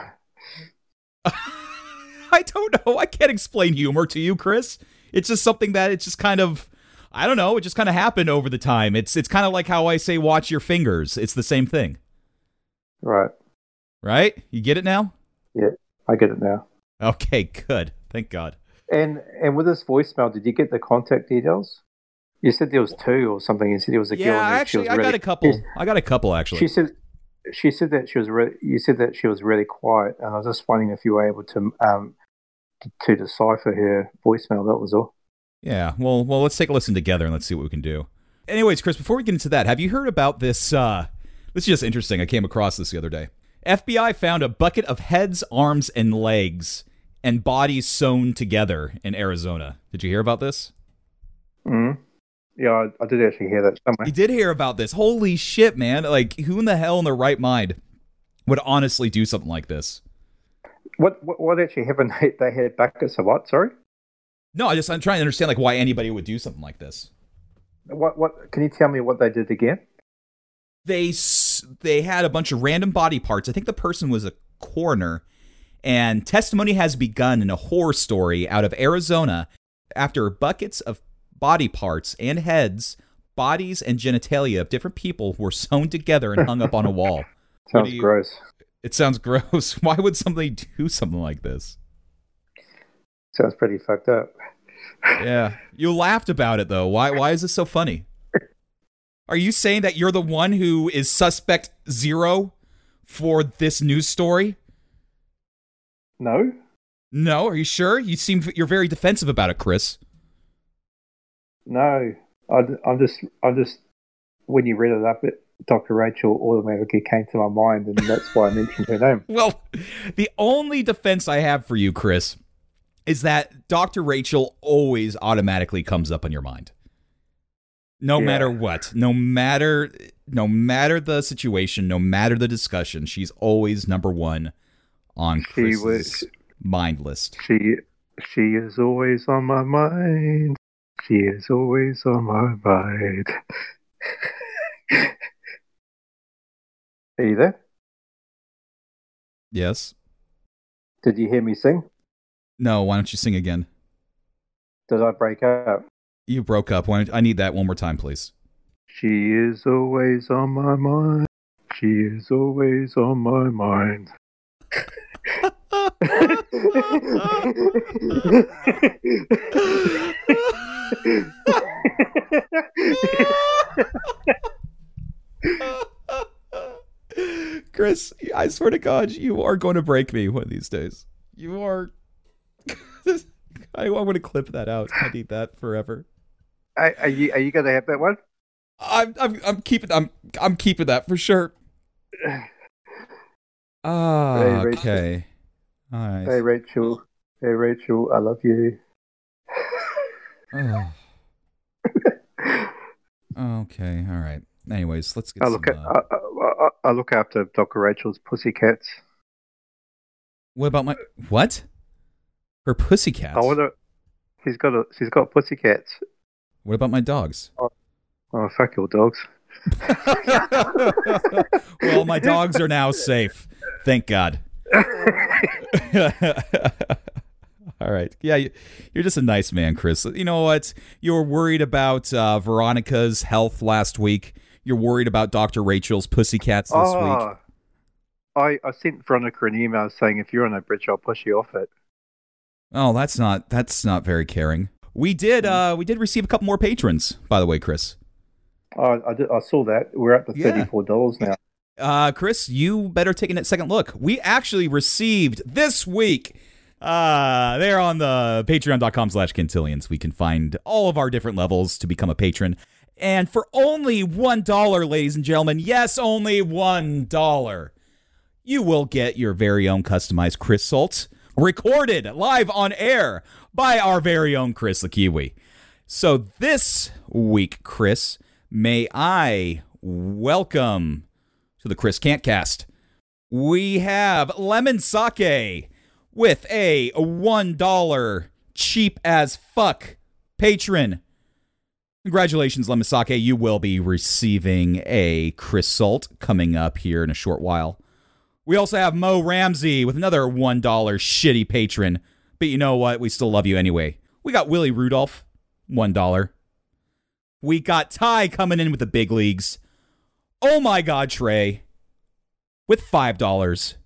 I don't know. I can't explain humor to you, Chris. It's just something that it's just kind of, I don't know. It just kind of happened over the time. It's kind of like how I say watch your fingers. It's the same thing. Right. Right? You get it now? Yeah, I get it now. Okay, good. Thank God. And with this voicemail, did you get the contact details? You said there was two or something. You said there was a girl. Yeah, actually, I got a couple. I got a couple actually. She said that she was you said that she was really quiet, and I was just wondering if you were able to decipher her voicemail. That was all. Yeah. Well, let's take a listen together and let's see what we can do. Anyways, Chris, before we get into that, have you heard about this? This is just interesting. I came across this the other day. FBI found a bucket of heads, arms, and legs and bodies sewn together in Arizona. Did you hear about this? Mm-hmm. Yeah, I did actually hear that somewhere. You did hear about this. Holy shit, man. Like, who in the hell in their right mind would honestly do something like this? What actually happened? They had buckets of what, sorry? No, I'm trying to understand like why anybody would do something like this. What can you tell me what they did again? They had a bunch of random body parts. I think the person was a coroner, and testimony has begun in a horror story out of Arizona after buckets of body parts and heads, bodies, and genitalia of different people were sewn together and hung up on a wall. Sounds gross. It sounds gross. Why would somebody do something like this? Sounds pretty fucked up. Yeah. You laughed about it, though. Why is this so funny? Are you saying that you're the one who is suspect 0 for this news story? No. No? Are you sure? You're very defensive about it, Chris. No. I'm just when you read it up, Dr. Rachel automatically came to my mind, and that's why I mentioned her name. Well, the only defense I have for you, Chris, is that Dr. Rachel always automatically comes up on your mind. No matter what, no matter the situation, no matter the discussion, she's always number one on Chris's mind list. She is always on my mind. She is always on my mind. Are you there? Yes. Did you hear me sing? No, why don't you sing again? Did I break up? You broke up. I need that one more time, please. She is always on my mind. She is always on my mind. Chris, I swear to God, you are going to break me one of these days. You are. I want to clip that out. I need that forever. Are you going to have that one? I'm keeping that for sure. Okay. All right. Hey Rachel, I love you. Oh. Okay, all right. Anyways, let's get I look after Dr. Rachel's pussycats. What about what? Her pussycats? She's got pussycats. What about my dogs? Oh, fuck your dogs. Well, my dogs are now safe. Thank God. All right. Yeah, you're just a nice man, Chris. You know what? You were worried about Veronica's health last week. You're worried about Dr. Rachel's pussycats this week. I sent Veronica an email saying if you're on a bridge, I'll push you off it. Oh, that's not very caring. We did receive a couple more patrons, by the way, Chris. I saw that. We're up to $34 now. Chris, you better take a second look. We actually received this week. They're on the patreon.com/Quintillions. We can find all of our different levels to become a patron. And for only $1, ladies and gentlemen, yes, only $1, you will get your very own customized Chris Salt, recorded live on air by our very own Chris the Kiwi. So this week, Chris, may I welcome to the Chris Can't Cast. We have Lemon Sake with a $1 cheap as fuck patron. Congratulations, Lemon Sake. You will be receiving a Chris Salt coming up here in a short while. We also have Mo Ramsey with another $1 shitty patron. But you know what? We still love you anyway. We got Willie Rudolph, $1. We got Ty coming in with the big leagues. Oh my God, Trey, with $5.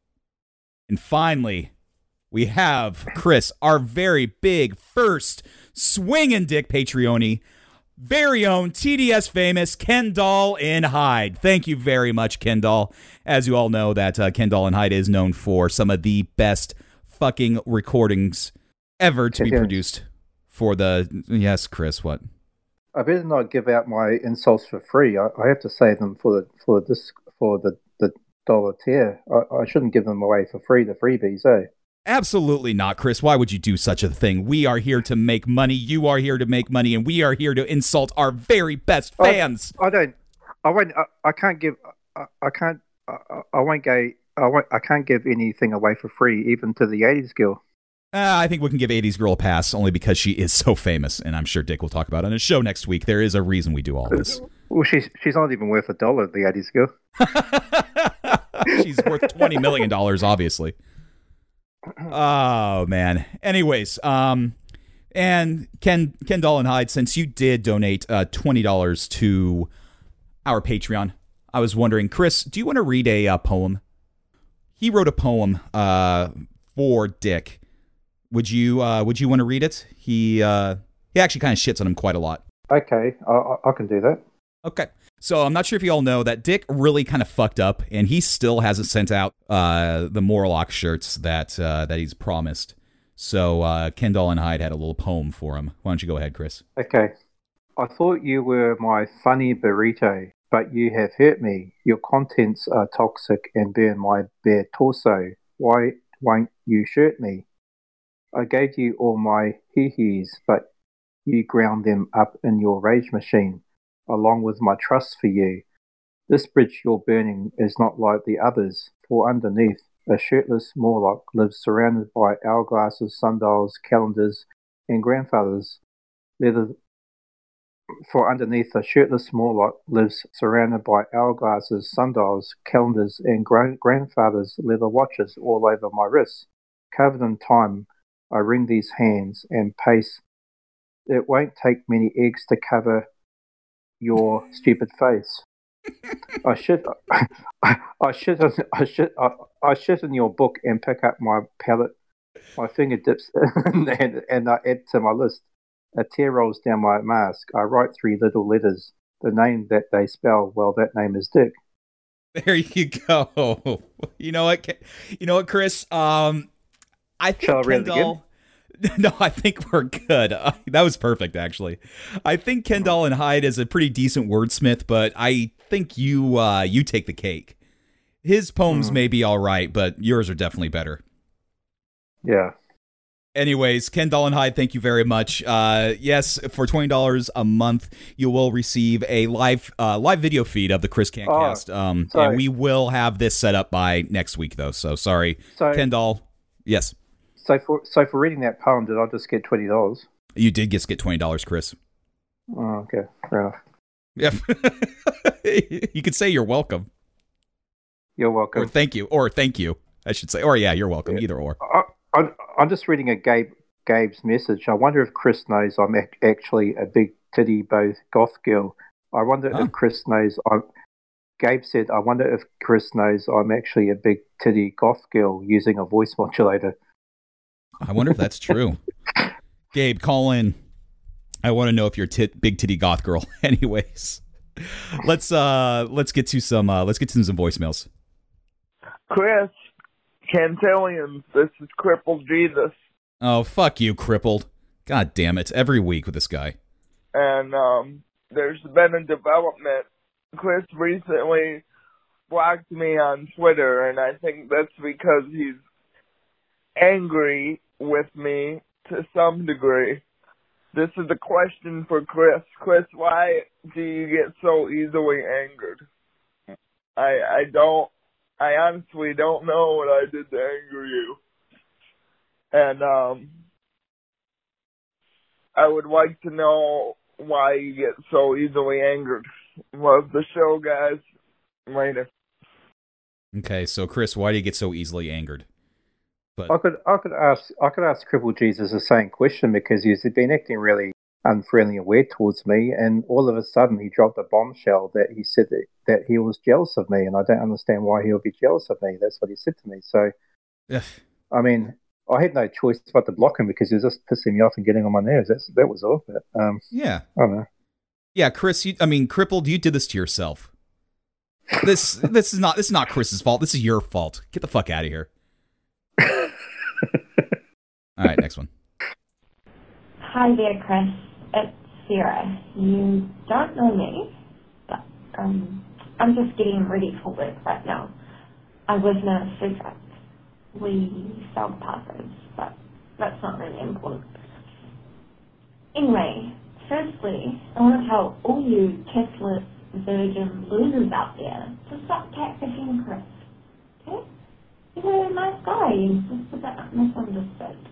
And finally, we have Chris, our very big first swinging dick Patreon, very own TDS famous Kendall in Hyde. Thank you very much, Kendall. As you all know, that Kendall in Hyde is known for some of the best fucking recordings ever to be produced for the... Yes, Chris, what? I better not give out my insults for free. I have to save them for the dollar tier. I shouldn't give them away for free, the freebies, eh? Absolutely not, Chris. Why would you do such a thing? We are here to make money. You are here to make money, and we are here to insult our very best fans. I can't give anything away for free, even to the 80s girl. I think we can give 80s girl a pass only because she is so famous, and I'm sure Dick will talk about it on his show next week. There is a reason we do all this. Well, she's not even worth $1, the 80s girl. She's worth $20 million, obviously. Oh, man. Anyways, and Kendall and Hyde, since you did donate $20 to our Patreon, I was wondering, Chris, do you want to read a poem? He wrote a poem for Dick. Would you want to read it? He actually kind of shits on him quite a lot. Okay, I can do that. Okay. So I'm not sure if you all know that Dick really kind of fucked up, and he still hasn't sent out the Morlock shirts that he's promised. So Kendall and Hyde had a little poem for him. Why don't you go ahead, Chris? Okay. I thought you were my funny burrito, but you have hurt me. Your contents are toxic and burn my bare torso. Why won't you shirt me? I gave you all my hee-hees, but you ground them up in your rage machine, along with my trust for you. This bridge you're burning is not like the others, for underneath, a shirtless Morlock lives surrounded by hourglasses, sundials, calendars, and grandfathers. For underneath, a shirtless Morlock lives surrounded by hourglasses, sundials, calendars, and grandfathers' leather watches all over my wrists. Covered in time, I wring these hands and pace. It won't take many eggs to cover your stupid face. I should, I should in your book and pick up my palette, my fingertips, and I add to my list. A tear rolls down my mask. I write 3 little letters. The name that they spell, well, that name is Dick. There you go. You know what? You know what, Chris? I think Shall I read it again? No, I think we're good. That was perfect, actually. I think Kendall and Hyde is a pretty decent wordsmith, but I think you take the cake. His poems may be all right, but yours are definitely better. Yeah. Anyways, Kendall and Hyde, thank you very much. Yes, for $20 a month, you will receive a live video feed of the Chris Cancast. And we will have this set up by next week, though. So sorry, Kendall. Yes. So for reading that poem, did I just get $20? You did just get $20, Chris. Oh, okay. Fair enough. Yeah. You could say you're welcome. You're welcome. Or thank you, I should say. Or yeah, you're welcome. Yeah. Either or. I'm just reading Gabe's message. I wonder if Chris knows I'm actually a big titty both goth girl. I wonder if Chris knows Gabe said, I wonder if Chris knows I'm actually a big titty goth girl using a voice modulator. I wonder if that's true. Gabe, call in. I want to know if you're big titty goth girl. Anyways, let's get to some voicemails. Chris, Cantalians, this is Crippled Jesus. Oh, fuck you, Crippled. God damn it. Every week with this guy. And there's been a development. Chris recently blocked me on Twitter, and I think that's because he's angry with me to some degree. This is a question for Chris. Chris, why do you get so easily angered? I honestly don't know what I did to anger you. And I would like to know why you get so easily angered. Love the show, guys. Later. Okay, so Chris, why do you get so easily angered? But I could ask Cripple Jesus the same question, because he's been acting really unfriendly and weird towards me, and all of a sudden he dropped a bombshell that he said that he was jealous of me, and I don't understand why he would be jealous of me. That's what he said to me. So, I mean, I had no choice but to block him because he was just pissing me off and getting on my nerves. That was all. But, yeah, I don't know. Yeah, Chris. Crippled. You did this to yourself. This is not Chris's fault. This is your fault. Get the fuck out of here. All right, next one. Hi there, Chris. It's Sarah. You don't know me, but I'm just getting ready for work right now. I work in a food truck. We sell passes, but that's not really important. Anyway, firstly, I want to tell all you Catholic virgin losers out there to stop catfishing Chris. Okay? He's a nice guy. He's just a bit misunderstood.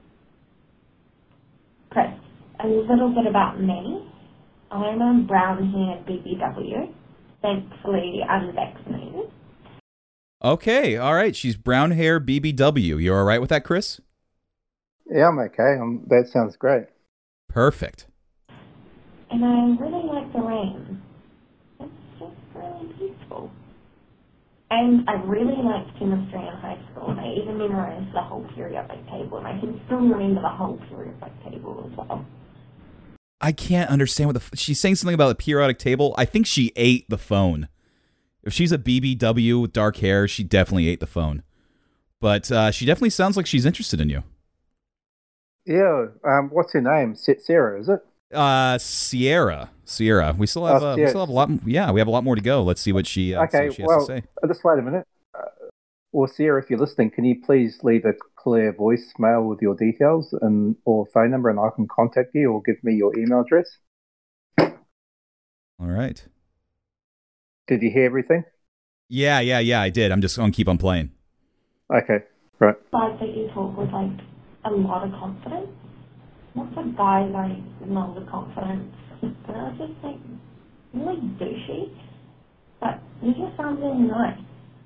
Chris, a little bit about me. I'm a brown-haired BBW. Thankfully, I'm vaccinated. Okay, all right. She's brown hair BBW. You all right with that, Chris? Yeah, I'm okay. That sounds great. Perfect. And I really like the rain. It's just really peaceful. And I really liked chemistry in high school, and I even memorized the whole periodic table, and I can still remember the whole periodic table as well. I can't understand what she's saying something about the periodic table. I think she ate the phone. If she's a BBW with dark hair, she definitely ate the phone. But she definitely sounds like she's interested in you. Yeah. What's her name? Sarah, is it? Sierra. We still have a lot. Yeah, we have a lot more to go. Let's see what she has to say. Just wait a minute. Well, Sierra, if you're listening, can you please leave a clear voicemail with your details or phone number, and I can contact you, or give me your email address? All right. Did you hear everything? Yeah, I did. I'm just going to keep on playing. Okay, right. Guys that you talk with, like, a lot of confidence. Lots of guys like not with confidence. And I was just like, really douchey. But you just sound really nice.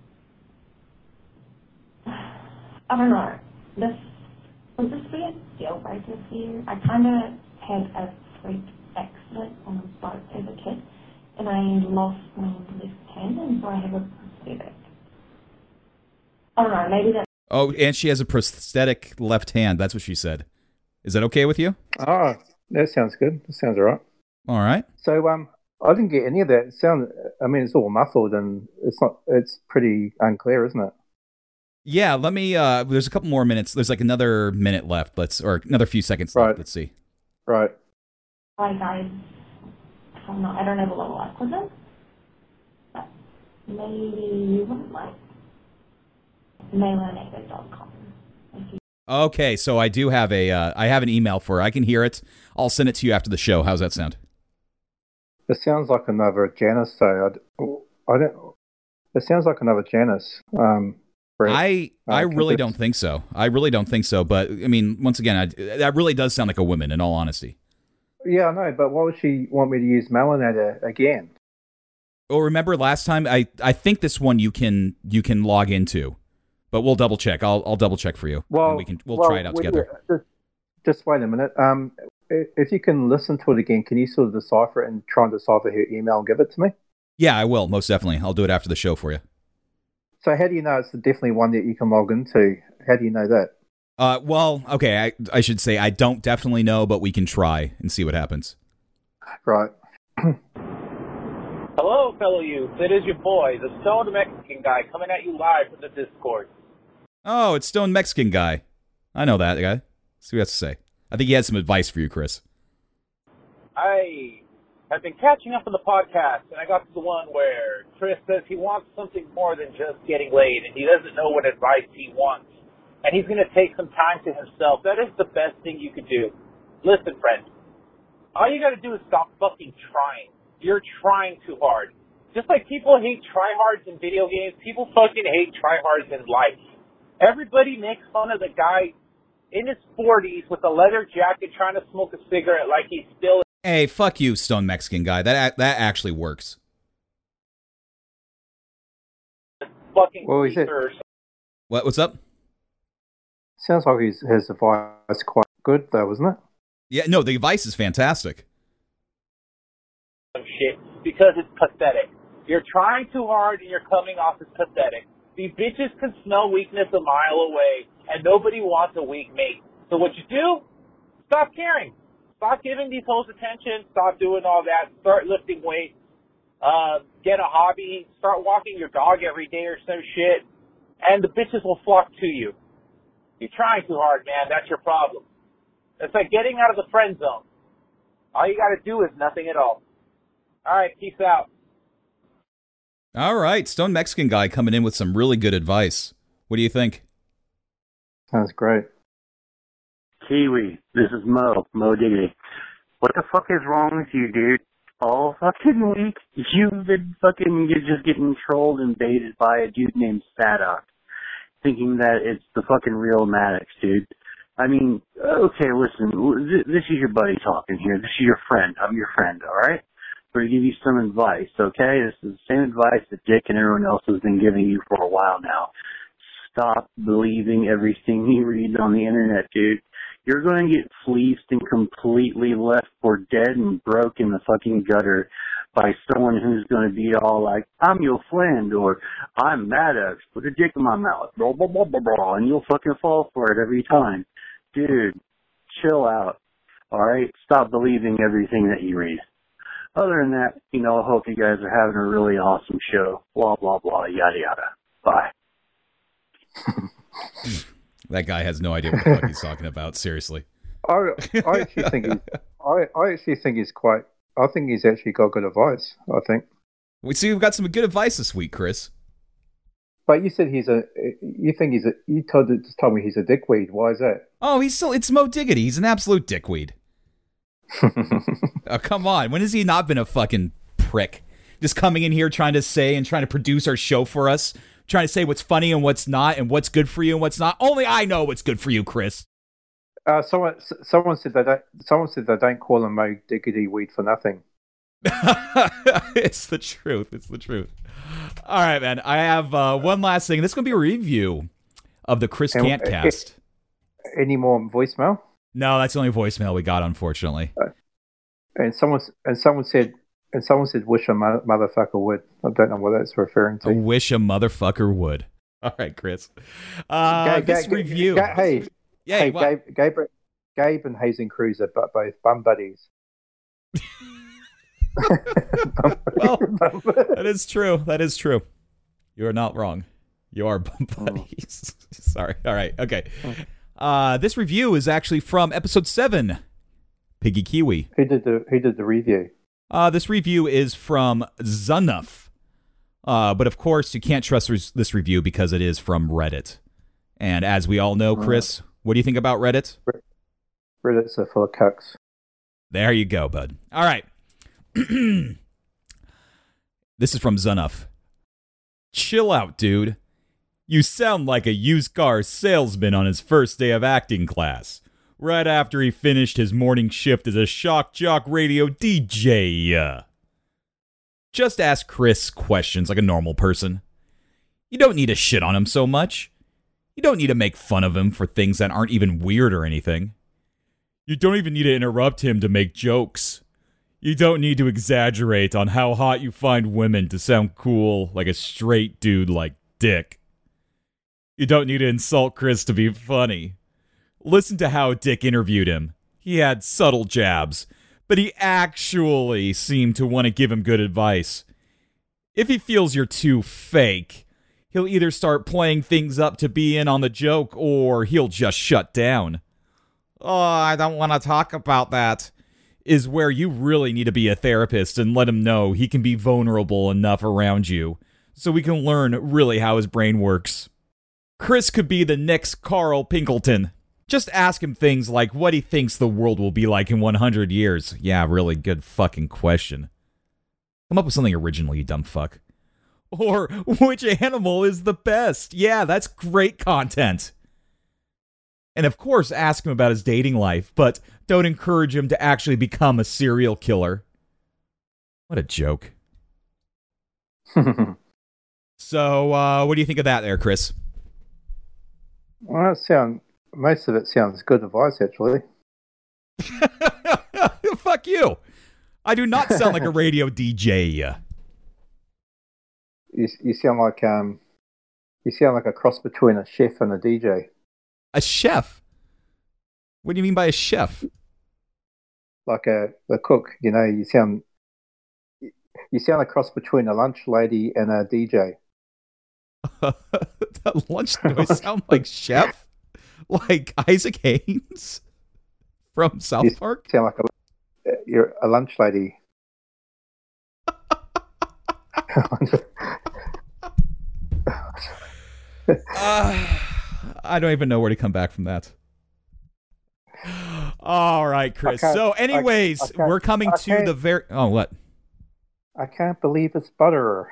I don't know. Would this be a deal breaker for you? I kind of had a freak accident on a boat as a kid. and I lost my left hand, and so I have a prosthetic. I don't know, maybe that... Oh, and she has a prosthetic left hand. That's what she said. Is that okay with you? Oh, that sounds good. That sounds all right. All right. So, I didn't get any of that. It's all muffled and it's pretty unclear, isn't it? Yeah, let me, there's a couple more minutes. There's like another minute left. Or another few seconds left. Let's see. Right. Hi, guys. I don't have a lot of luck with them, but maybe you wouldn't like mailanated.com. Okay, so I do have I have an email for her. I can hear it. I'll send it to you after the show. How's that sound? It sounds like another Janice, though. I don't. It sounds like another Janice. I really don't think so. I really don't think so. But I mean, once again, that really does sound like a woman. In all honesty. Yeah, I know. But why would she want me to use Melanator again? Well, remember last time? I think this one you can log into, but we'll double check. I'll double check for you. Well, we'll try it out together. Just wait a minute. If you can listen to it again, can you sort of decipher it and try and decipher her email and give it to me? Yeah, I will, most definitely. I'll do it after the show for you. So how do you know it's definitely one that you can log into? How do you know that? Well, okay, I should say I don't definitely know, but we can try and see what happens. Right. Hello, fellow youth. It is your boy, the Stoned Mexican Guy, coming at you live from the Discord. Oh, it's Stoned Mexican Guy. I know that guy. See what he has to say. I think he has some advice for you, Chris. I have been catching up on the podcast, and I got to the one where Chris says he wants something more than just getting laid, and he doesn't know what advice he wants. And he's going to take some time to himself. That is the best thing you could do. Listen, friend. All you got to do is stop fucking trying. You're trying too hard. Just like people hate tryhards in video games, people fucking hate tryhards in life. Everybody makes fun of the guy in his 40s with a leather jacket trying to smoke a cigarette like he's still... Hey, fuck you, Stone Mexican Guy. That actually works. Fucking What's up? Sounds like his advice is quite good, though, isn't it? Yeah, no, the advice is fantastic. Shit, because it's pathetic. You're trying too hard and you're coming off as pathetic. These bitches can smell weakness a mile away, and nobody wants a weak mate. So what you do? Stop caring. Stop giving these hoes attention. Stop doing all that. Start lifting weights. Get a hobby. Start walking your dog every day or some shit. And the bitches will flock to you. You're trying too hard, man. That's your problem. It's like getting out of the friend zone. All you got to do is nothing at all. All right, peace out. All right, Stone Mexican Guy coming in with some really good advice. What do you think? Sounds great. Kiwi, this is Mo Diggity. What the fuck is wrong with you, dude? All fucking week, you've been you're just getting trolled and baited by a dude named Sadok, thinking that it's the fucking real Maddox, dude. I mean, okay, listen, this is your buddy talking here. This is your friend. I'm your friend, alright? We're going to give you some advice, okay? This is the same advice that Dick and everyone else has been giving you for a while now. Stop believing everything you read on the internet, dude. You're going to get fleeced and completely left for dead and broke in the fucking gutter by someone who's going to be all like, I'm your friend, or I'm Maddox, put a dick in my mouth, blah, blah, blah, blah, blah, and you'll fucking fall for it every time. Dude, chill out, alright? Stop believing everything that you read. Other than that, I hope you guys are having a really awesome show. Blah, blah, blah, yada, yada. Bye. That guy has no idea what the fuck he's talking about, seriously. I actually think he's quite... I think he's actually got good advice, I think. We see we've got some good advice this week, Chris. But you said you told me he's a dickweed. Why is that? Oh, it's Mo Diggity. He's an absolute dickweed. Oh, come on. When has he not been a fucking prick? Just coming in here trying to produce our show for us, trying to say what's funny and what's not, and what's good for you and what's not. Only I know what's good for you, Chris. Someone said they don't call him Mo Diggity Weed for nothing. It's the truth. It's the truth. All right, man. I have one last thing. This is going to be a review of the Chris Cant cast. Any more voicemail? No, that's the only voicemail we got, unfortunately. And someone said And someone said, "Wish a motherfucker would." I don't know what that's referring to. I wish a motherfucker would. All right, Chris. This review. Gabe and Hazen Cruz are both bum buddies. Well, that is true. That is true. You are not wrong. You are bum buddies. Sorry. All right. Okay. This review is actually from episode 7, Piggy Kiwi. Who did the review? This review is from Zunuff. But of course, you can't trust this review because it is from Reddit. And as we all know, Chris, what do you think about Reddit? Reddit's are full of cucks. There you go, bud. All right. This is from Zunuff. Chill out, dude. You sound like a used car salesman on his first day of acting class, right after he finished his morning shift as a shock jock radio DJ. Just ask Chris questions like a normal person. You don't need to shit on him so much. You don't need to make fun of him for things that aren't even weird or anything. You don't even need to interrupt him to make jokes. You don't need to exaggerate on how hot you find women to sound cool like a straight dude like Dick. You don't need to insult Chris to be funny. Listen to how Dick interviewed him. He had subtle jabs, but he actually seemed to want to give him good advice. If he feels you're too fake, he'll either start playing things up to be in on the joke, or he'll just shut down. Oh, I don't want to talk about that, is where you really need to be a therapist and let him know he can be vulnerable enough around you, so we can learn really how his brain works. Chris could be the next Carl Pinkleton. Just ask him things like what he thinks the world will be like in 100 years. Yeah, really good fucking question. Come up with something original, you dumb fuck. Or, which animal is the best? Yeah, that's great content. And of course, ask him about his dating life, but don't encourage him to actually become a serial killer. What a joke. So, what do you think of that there, Chris? Well, most of it sounds good advice, actually. Fuck you. I do not sound like a radio DJ. You sound like a cross between a chef and a DJ. A chef? What do you mean by a chef? Like a cook, you know. You sound a cross between a lunch lady and a DJ. That lunch, do I sound like chef? Like Isaac Hayes from South Park? You sound like you're a lunch lady. I don't even know where to come back from that. All right, Chris. So anyways, we're coming to the very... Oh, what? I can't believe it's butter.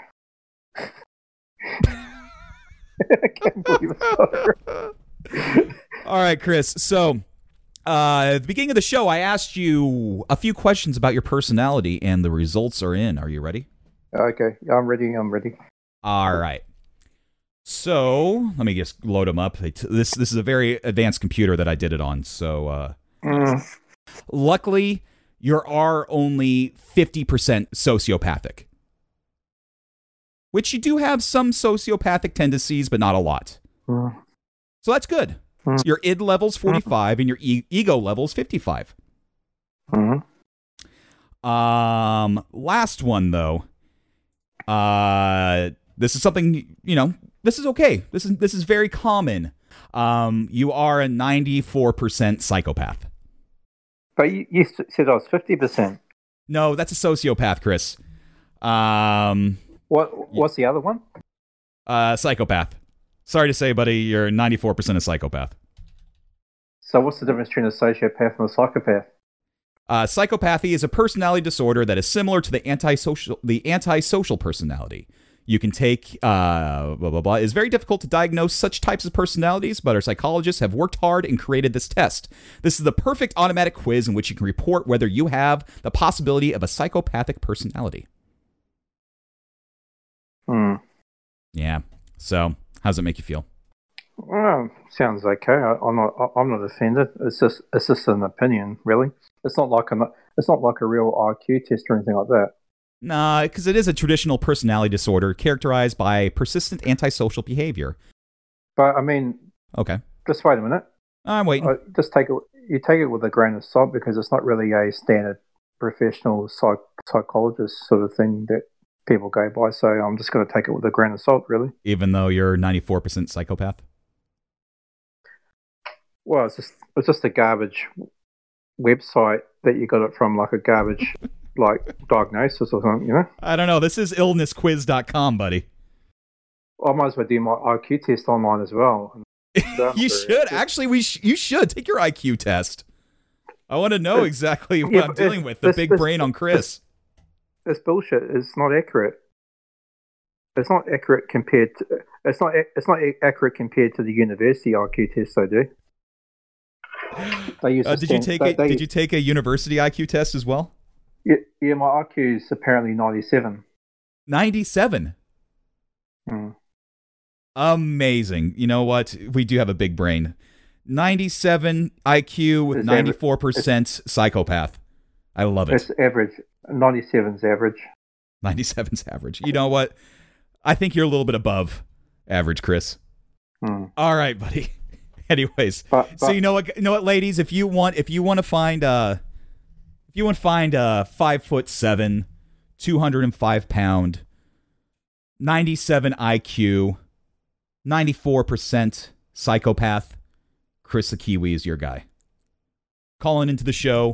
I can't believe it's butter. All right, Chris. So, at the beginning of the show, I asked you a few questions about your personality, and the results are in. Are you ready? Okay. I'm ready. All right. So, let me just load them up. This is a very advanced computer that I did it on. So, luckily, you are only 50% sociopathic. Which you do have some sociopathic tendencies, but not a lot. So that's good. Your id level's 45 and your ego level's 55. Last one, though. This is something, this is okay. This is very common. You are a 94% psychopath. But you said I was 50%. No, that's a sociopath, Chris. What's the other one? Psychopath. Sorry to say, buddy, you're 94% a psychopath. So what's the difference between a sociopath and a psychopath? Psychopathy is a personality disorder that is similar to the antisocial personality. You can take, blah, blah, blah. It's very difficult to diagnose such types of personalities, but our psychologists have worked hard and created this test. This is the perfect automatic quiz in which you can report whether you have the possibility of a psychopathic personality. Yeah. So, how does it make you feel? Well, sounds okay. I'm not offended. It's just an opinion, really. It's not like a real IQ test or anything like that. Nah, because it is a traditional personality disorder characterized by persistent antisocial behavior. But I mean, okay. Just wait a minute. I'm waiting. Just take it. You take it with a grain of salt because it's not really a standard professional psychologist sort of thing that people go by. So I'm just going to take it with a grain of salt, really. Even though you're 94% psychopath. Well, it's just a garbage website that you got it from, like a garbage like diagnosis or something, you know? I don't know. This is illnessquiz.com, buddy. I might as well do my IQ test online as well. You should. Actually, you should take your IQ test. I want to know exactly what I'm dealing with. The big brain on Chris. It's bullshit. It's not accurate. It's not accurate compared to. It's not accurate compared to the university IQ test they do. They use did you take a university IQ test as well? Yeah, my IQ is apparently 97. 97. Amazing. You know what? We do have a big brain. 97 IQ with 94% psychopath. I love it. It's average. 97's average. 97's average. You know what? I think you're a little bit above average, Chris. All right, buddy. Anyways, so you know what, ladies? If you want to find 5'7", 205 pound, 97 IQ, 94% psychopath, Chris the Kiwi is your guy. Calling into the show,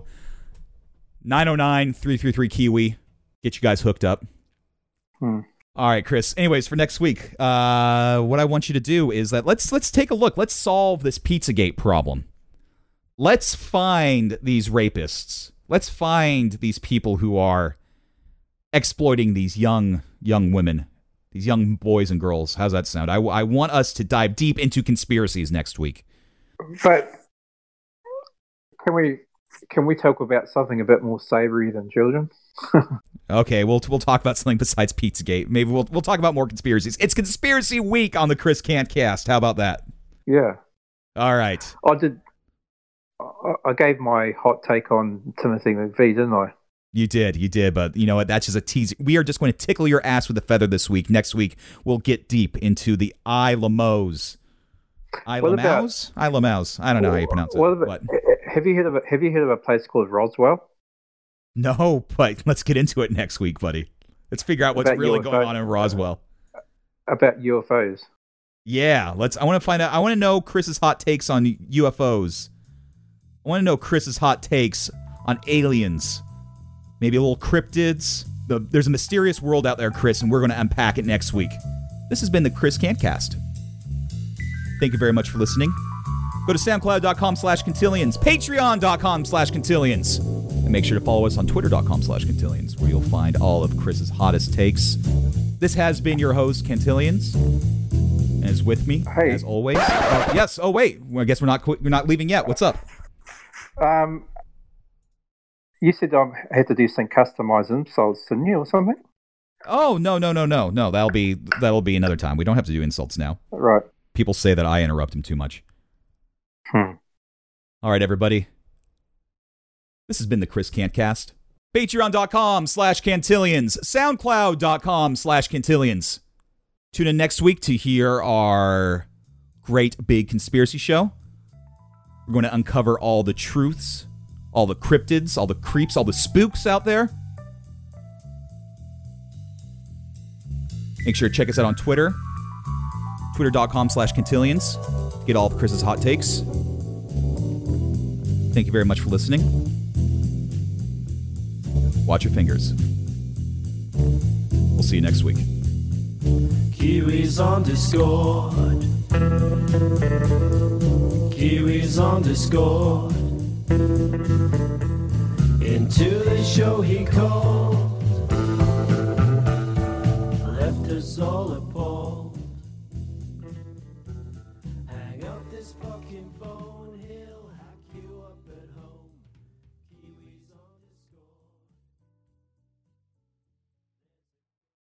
909-333-KIWI. Get you guys hooked up. All right, Chris. Anyways, for next week, what I want you to do is that let's take a look. Let's solve this Pizzagate problem. Let's find these rapists. Let's find these people who are exploiting these young women, these young boys and girls. How's that sound? I want us to dive deep into conspiracies next week. But can we talk about something a bit more savory than children? Okay, we'll talk about something besides Pizzagate. Maybe we'll talk about more conspiracies. It's Conspiracy Week on the Chris Can't Cast. How about that? Yeah. All right. I gave my hot take on Timothy McVeigh, didn't I? You did, but you know what? That's just a teaser. We are just going to tickle your ass with a feather this week. Next week, we'll get deep into the Isle of Mouse. Isle of Mouse? Isle of Mouse. I don't know how you pronounce it. What? Have you heard of a place called Roswell? No, but let's get into it next week, buddy. Let's figure out what's really going on in Roswell. About UFOs. Yeah, I want to find out. I want to know Chris's hot takes on UFOs. I want to know Chris's hot takes on aliens. Maybe a little cryptids. There's a mysterious world out there, Chris, and we're going to unpack it next week. This has been the Chris Can't Cast. Thank you very much for listening. Go to soundcloud.com/Cantillions, patreon.com/Cantillions, and make sure to follow us on twitter.com/Cantillions, where you'll find all of Chris's hottest takes. This has been your host, Cantillions, and is with me, as always. Yes, oh wait, I guess we're not leaving yet. What's up? You said I had to do some customized insults, didn't you, or something? Oh, no. That'll be another time. We don't have to do insults now. Right. People say that I interrupt him too much. All right, everybody. This has been the Chris Can't Cast. Patreon.com/Cantillions. SoundCloud.com/Cantillions. Tune in next week to hear our great big conspiracy show. We're going to uncover all the truths, all the cryptids, all the creeps, all the spooks out there. Make sure to check us out on Twitter. Twitter.com/Cantillions to get all of Chris's hot takes. Thank you very much for listening. Watch your fingers. We'll see you next week. Kiwis on Discord. Kiwis on Discord. Into the show he called. Left us all apart.